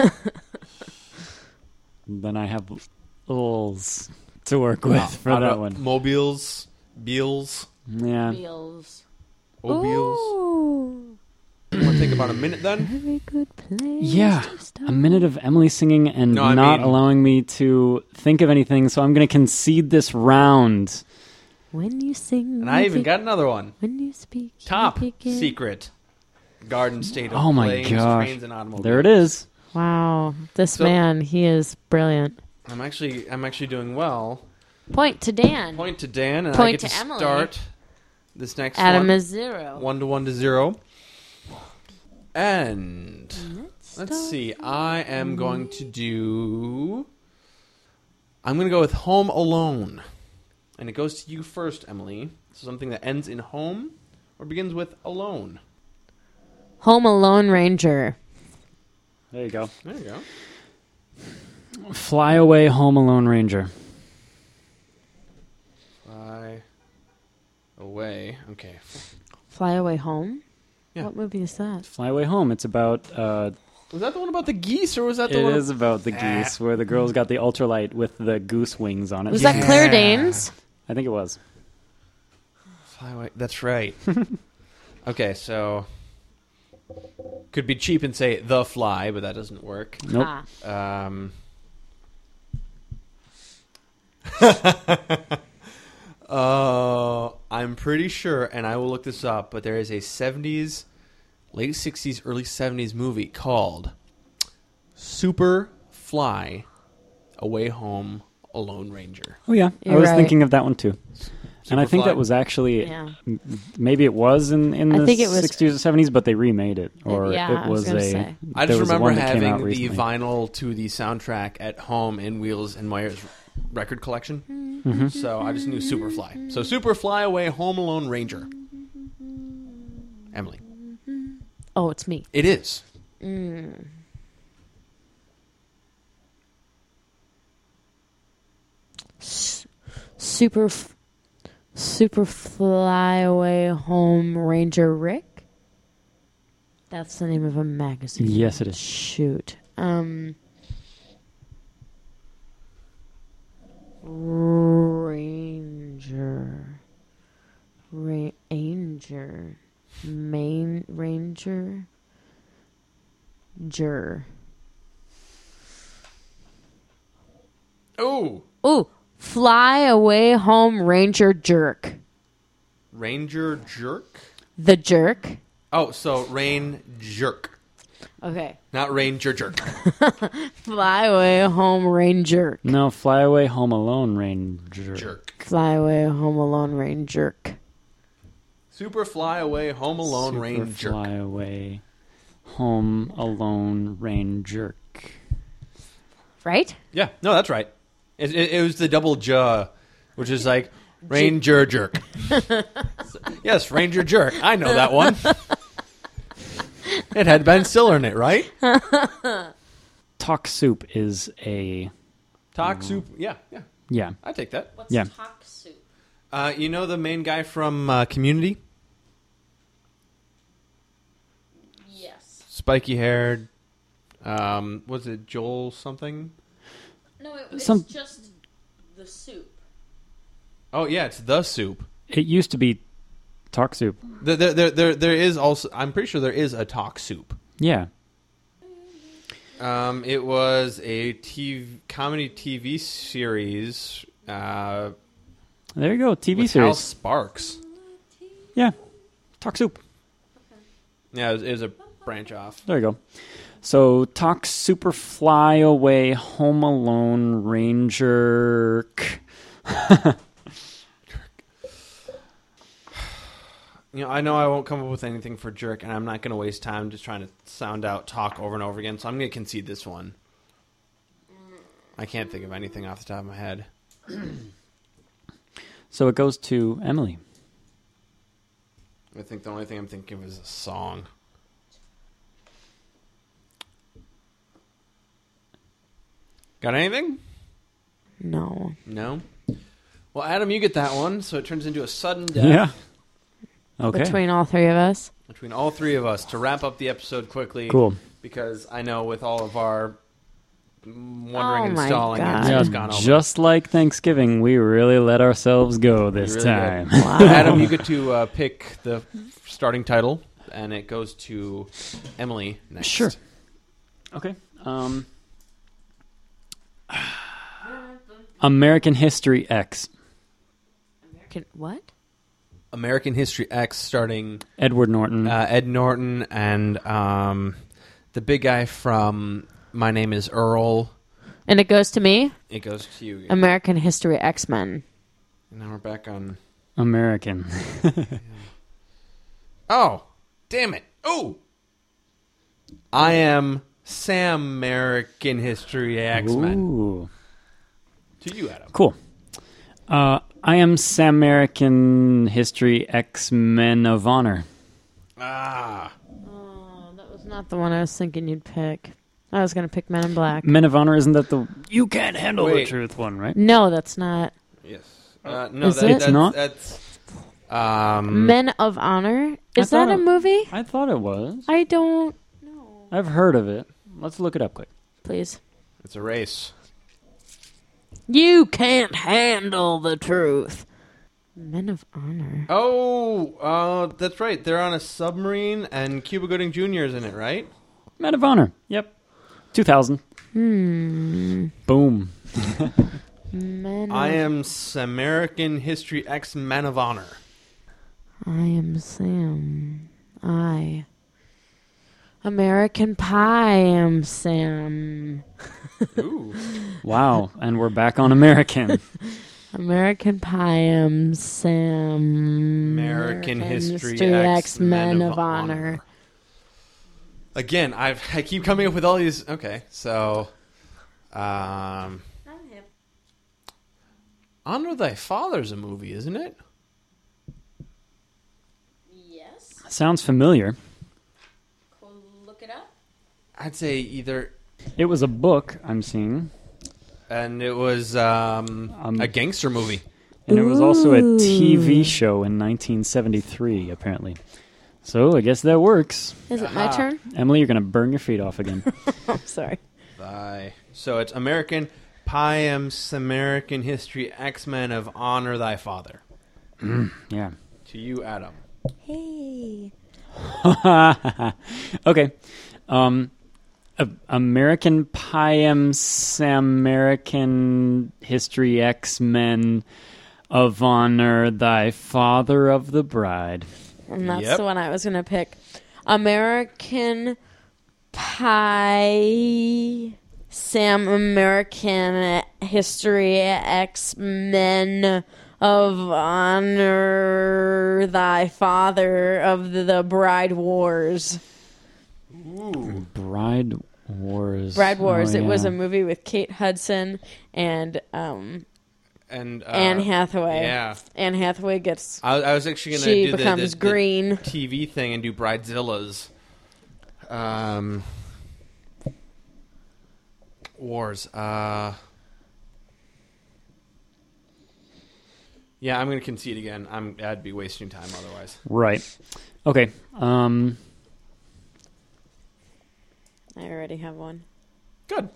Then I have L's to work with for Auto- that one. Mobiles, Beals, Yeah. Bills. Obiles. Ooh. You want to take about a minute then? Very good place. Yeah. to start. A minute of Emily singing and No, I not mean- allowing me to think of anything, so I'm going to concede this round. When you sing. And I you even speak. got another one. When you speak. you Top begin. secret Garden State of Oh my Planes, gosh. Trains, and Automobiles. There it is. Wow. This So- man, he is brilliant. I'm actually I'm actually doing well. Point to Dan. Point to Dan, and I Point get to, to Emily. start this next Adam one. is zero. One to one to zero. And let's start. see. I am going to do. I'm going to go with Home Alone, and it goes to you first, Emily. So something that ends in home or begins with alone. Home Alone Ranger. There you go. There you go. Fly Away Home Alone Ranger. Fly away. Okay. Fly Away Home? Yeah. What movie is that? Fly Away Home. It's about... Uh, Was that the one about the geese, or was that the it one? is about the geese, where the girl's got the ultralight with the goose wings on it. Was Yeah. that Claire Danes? I think it was. Fly away. That's right. Okay, so could be cheap and say The Fly, but that doesn't work. Nope. Ah. Um, uh, I'm pretty sure, and I will look this up, but there is a seventies, late sixties, early seventies movie called Super Fly Away Home Alone Ranger. Oh, yeah. I You're was right. thinking of that one, too. and I think Superfly. that was actually... Yeah. m- Maybe it was in, in I the think it was- sixties or seventies, but they remade it. Or Yeah, it I was was, gonna a... say. I there just was a remember one that came out having the recently. vinyl to the soundtrack at home in Wheels and Meyer's record collection. Mhm. So I just knew Superfly. So Superfly Away Home Alone Ranger. Emily. Oh, it's me. It is. Mm. S- super, f- Super Flyaway Home Ranger Rick? That's the name of a magazine. Yes, it is. Shoot. Um, Ranger. Ra- Ranger. Main Ranger. Jur. Oh, Ooh, Fly Away Home Ranger Jerk. Ranger Jerk. The Jerk. Oh, so Rain Jerk, Okay. not Ranger Jerk. Fly Away Home Ranger. No, Fly Away Home Alone Ranger. Jerk. Fly Away Home Alone Rain Jerk. Super Fly Away Home Alone Super Rain Jerk. Fly Away Home Alone Rain Jerk. Right? Yeah, no, that's right. It, it, it was the double J, which is like Ranger Jerk. Yes, Ranger Jerk. I know that one. It had Ben Stiller in it, right? Talk Soup is a... Talk Soup. Yeah, yeah. Yeah. I take that. What's Yeah. Talk Soup? Uh, you know the main guy from uh, Community? Yes. Spiky haired. Um, was it Joel something? No, it, it's Some- just the soup. Oh yeah, it's the soup. It used to be Talk Soup. There, there, there, there, there is also. I'm pretty sure there is a Talk Soup. Yeah. Um, it was a T V, comedy T V series. Uh, There you go. T V with Hal series. Sparks. Yeah. Talk Soup. Yeah, it was, it was a branch off. There you go. So, Talk Super Fly Away Home Alone Ranger. You know, I know I won't come up with anything for Jerk, and I'm not going to waste time just trying to sound out talk over and over again, so I'm going to concede this one. I can't think of anything off the top of my head. So it goes to Emily. I think the only thing I'm thinking of is a song. Got anything? No. No? Well, Adam, you get that one, so it turns into a sudden death. Yeah. Okay. Between all three of us. Between all three of us to wrap up the episode quickly. Cool. Because I know with all of our wondering Oh and my stalling, God. it's Yeah, just gone over. just like Thanksgiving, we really let ourselves go this really time. did. Wow. Adam, you get to uh, pick the starting title, and it goes to Emily next. Sure. Okay. Um, American History X. American what? American History X, starting Edward Norton. uh, Ed Norton and um, the big guy from My Name is Earl. And it goes to me. It goes to you. American History X-Men. And now we're back on... American. Oh, damn it. Oh! I am Sam American History X-Men. Ooh. To you, Adam. Cool. Uh, I am Sam American History X-Men of Honor. Ah. Oh, that was not the one I was thinking you'd pick. I was going to pick Men in Black. Men of Honor, isn't that the you can't handle Wait. the truth one, right? No, that's not. Yes. Uh, no, Is that, it? that's, It's not? That's... Um, Men of Honor? Is thought that a it- movie? I thought it was. I don't know. I've heard of it. Let's look it up quick. Please. it's a race. You can't handle the truth. Men of Honor. Oh, uh, that's right. They're on a submarine, and Cuba Gooding Junior is in it, right? Men of Honor. Yep. two thousand. Hmm. Boom. Men I of- am American History X Men of Honor. I am Sam. I. American Pie am Sam. Ooh. Wow. And we're back on American. American Pie am Sam. American History X X Men Men of of Honor. Honor. Again, I've, I keep coming up with all these. Okay, so. Um, Honor Thy Father's a movie, isn't it? Yes. Sounds familiar. Look it up. I'd say either. It was a book I'm seeing. And it was um, Um, a gangster movie. And it was also a T V Ooh. show in nineteen seventy-three, apparently. So I guess that works. Is it my Aha. turn? Emily, you're going to burn your feet off again. I'm sorry. Thy. So it's American Pie American History X-Men of Honor Thy Father. Yeah. To you, Adam. Hey. Okay. Um, a- American Pie American History X-Men of Honor Thy Father of the Bride. And that's Yep. the one I was going to pick. American Pie Sam American History X-Men of Honor Thy Father of the, the Bride Wars. Ooh. Bride Wars. Bride Wars. Oh, It was yeah. a movie with Kate Hudson and um, And uh, Anne Hathaway. Yeah. Anne Hathaway gets... I, I was actually going to She do the, becomes the, green. the T V thing and do Bridezillas. Um, wars. Uh, yeah, I'm going to concede again. I'm. I'd be wasting time otherwise. Right. Okay. Um, I already have one. Good.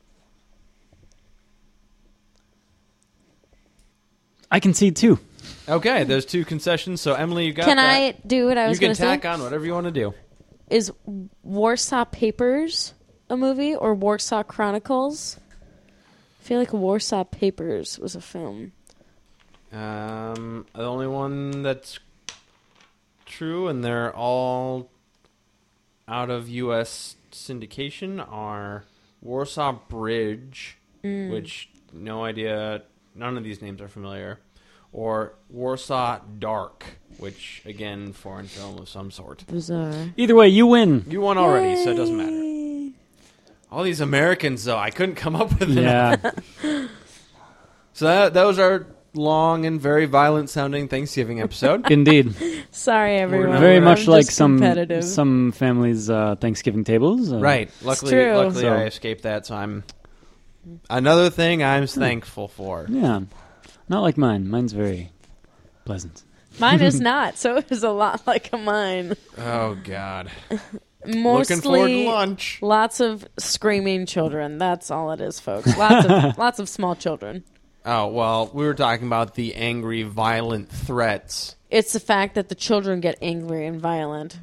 I concede too. Okay, there's two concessions. So Emily, you got Can that. I do what I You was can going to say? tack on whatever you want to do. Is Warsaw Papers a movie or Warsaw Chronicles? I feel like Warsaw Papers was a film. Um, the only one that's true, and they're all out of U S syndication, are Warsaw Bridge, Mm. which no idea, none of these names are familiar, or Warsaw Dark, which again, foreign film of some sort. Bizarre. Either way, you win. You won already, so it doesn't matter. All these Americans, though, I couldn't come up with enough. Yeah. So that, that was our long and very violent sounding Thanksgiving episode. Indeed. Sorry, everyone. Very I'm much just like some competitive. some families' uh, Thanksgiving tables. Uh, Right. Luckily, true. luckily So- I escaped that, so I'm another thing I'm thankful for. Yeah. Not like mine. Mine's very pleasant. Mine is not, so it was a lot like a mine. Oh God. Mostly Looking forward to lunch. lots of screaming children. That's all it is, folks. Lots of lots of small children. Oh well, we were talking about the angry, violent threats. It's the fact that the children get angry and violent.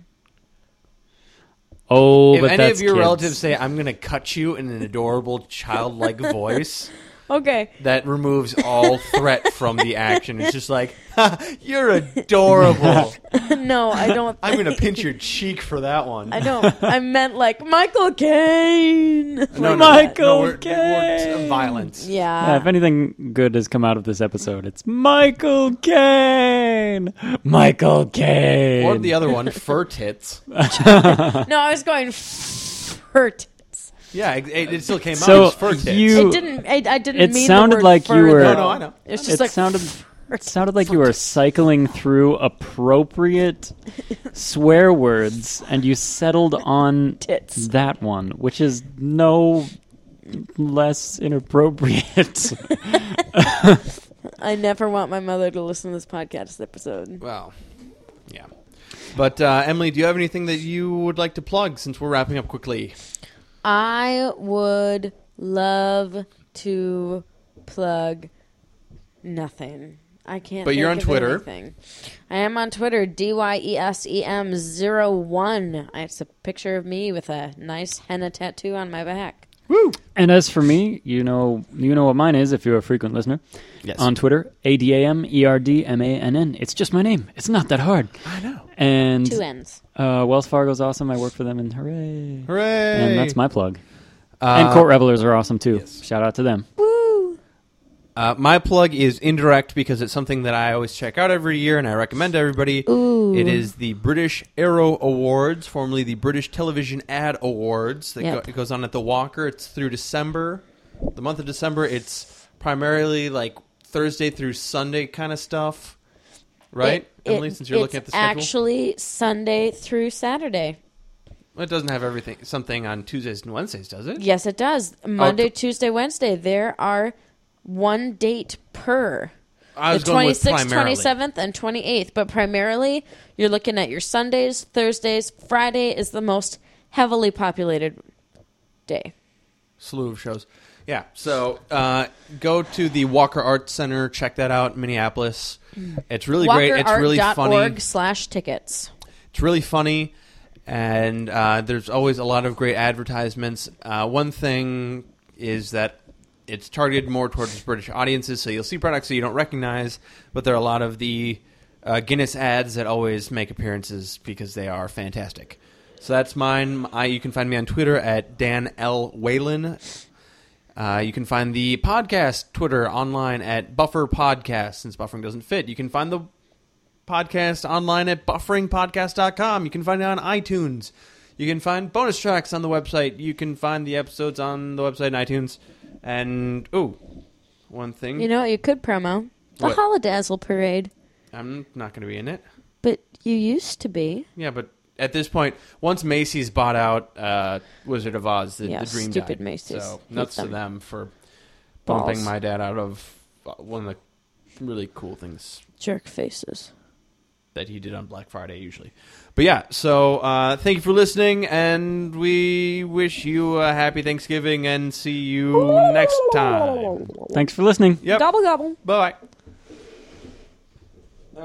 Oh, if but any that's of your kids. relatives say, "I'm going to cut you" in an adorable, childlike voice, Okay. that removes all threat from the action. It's just like, ha, "You're adorable." No, I don't. I'm going to think- pinch your cheek for that one. I don't. I meant like Michael Caine. No, no, no, Michael no, we're- Caine. we're- violence. Yeah. Yeah, if anything good has come out of this episode, it's Michael Caine. Michael Caine. Or the other one, fur tits. No, I was going hurt. Yeah, it, it it still came So out as fur tits. you- It didn't. I, I didn't. It mean sounded the word like you fur, were- though. No, no, I know. It's just it like sounded it sounded like you were cycling through appropriate swear words, and you settled on tits. that one, which is no less inappropriate. I never want my mother to listen to this podcast episode. Well, yeah. But, uh, Emily, do you have anything that you would like to plug since we're wrapping up quickly? I would love to plug nothing. I can't. But you're think on of Twitter. anything. I am on Twitter. D Y E S E M zero one. It's a picture of me with a nice henna tattoo on my back. Woo! And as for me, you know you know what mine is if you're a frequent listener. Yes. On Twitter, A D A M E R D M A N N. It's just my name. It's not that hard. I know. And Two N's. uh, Wells Fargo's awesome. I work for them, and hooray! Hooray! And that's my plug. Uh, and Court Revelers are awesome too. yes. Shout out to them. Woo! Uh, my plug is indirect because it's something that I always check out every year and I recommend to everybody. Ooh. It is the British Aero Awards, formerly the British Television Ad Awards. That Yep. go, it goes on at the Walker. It's through December. The month of December, it's primarily like Thursday through Sunday kind of stuff. Right, It- Emily, it- since you're looking at it's the schedule? actually Sunday through Saturday. Well, it doesn't have everything, something on Tuesdays and Wednesdays, does it? Yes, it does. Monday, t- Tuesday, Wednesday. There are one date per. I was the going with twenty-sixth, primarily. twenty-seventh, and twenty-eighth. But primarily, you're looking at your Sundays, Thursdays. Friday is the most heavily populated day. Slew of shows. Yeah, so uh, go to the Walker Arts Center. Check that out, Minneapolis. It's really great. It's really funny. walker art dot org slash tickets. It's really funny, and uh, there's always a lot of great advertisements. Uh, one thing is that it's targeted more towards British audiences, so you'll see products that you don't recognize, but there are a lot of the uh, Guinness ads that always make appearances because they are fantastic. So that's mine. I, you can find me on Twitter at Dan L. Whalen. Uh, you can find the podcast Twitter online at Buffer Podcast, since buffering doesn't fit. You can find the podcast online at buffering podcast dot com. You can find it on iTunes. You can find bonus tracks on the website. You can find the episodes on the website and iTunes. And, ooh, one thing. You know what you could promo? The What? Holodazzle Parade. I'm not going to be in it. But you used to be. Yeah, but at this point, once Macy's bought out uh, Wizard of Oz, the, Yeah, the dream stupid died. Macy's. So Hate nuts to them. them for Balls. bumping my dad out of uh, one of the really cool things Jerk faces. that he did on Black Friday usually. But yeah, so uh, thank you for listening, and we wish you a happy Thanksgiving, and see you next time. Thanks for listening. Yep. Gobble gobble. Bye-bye.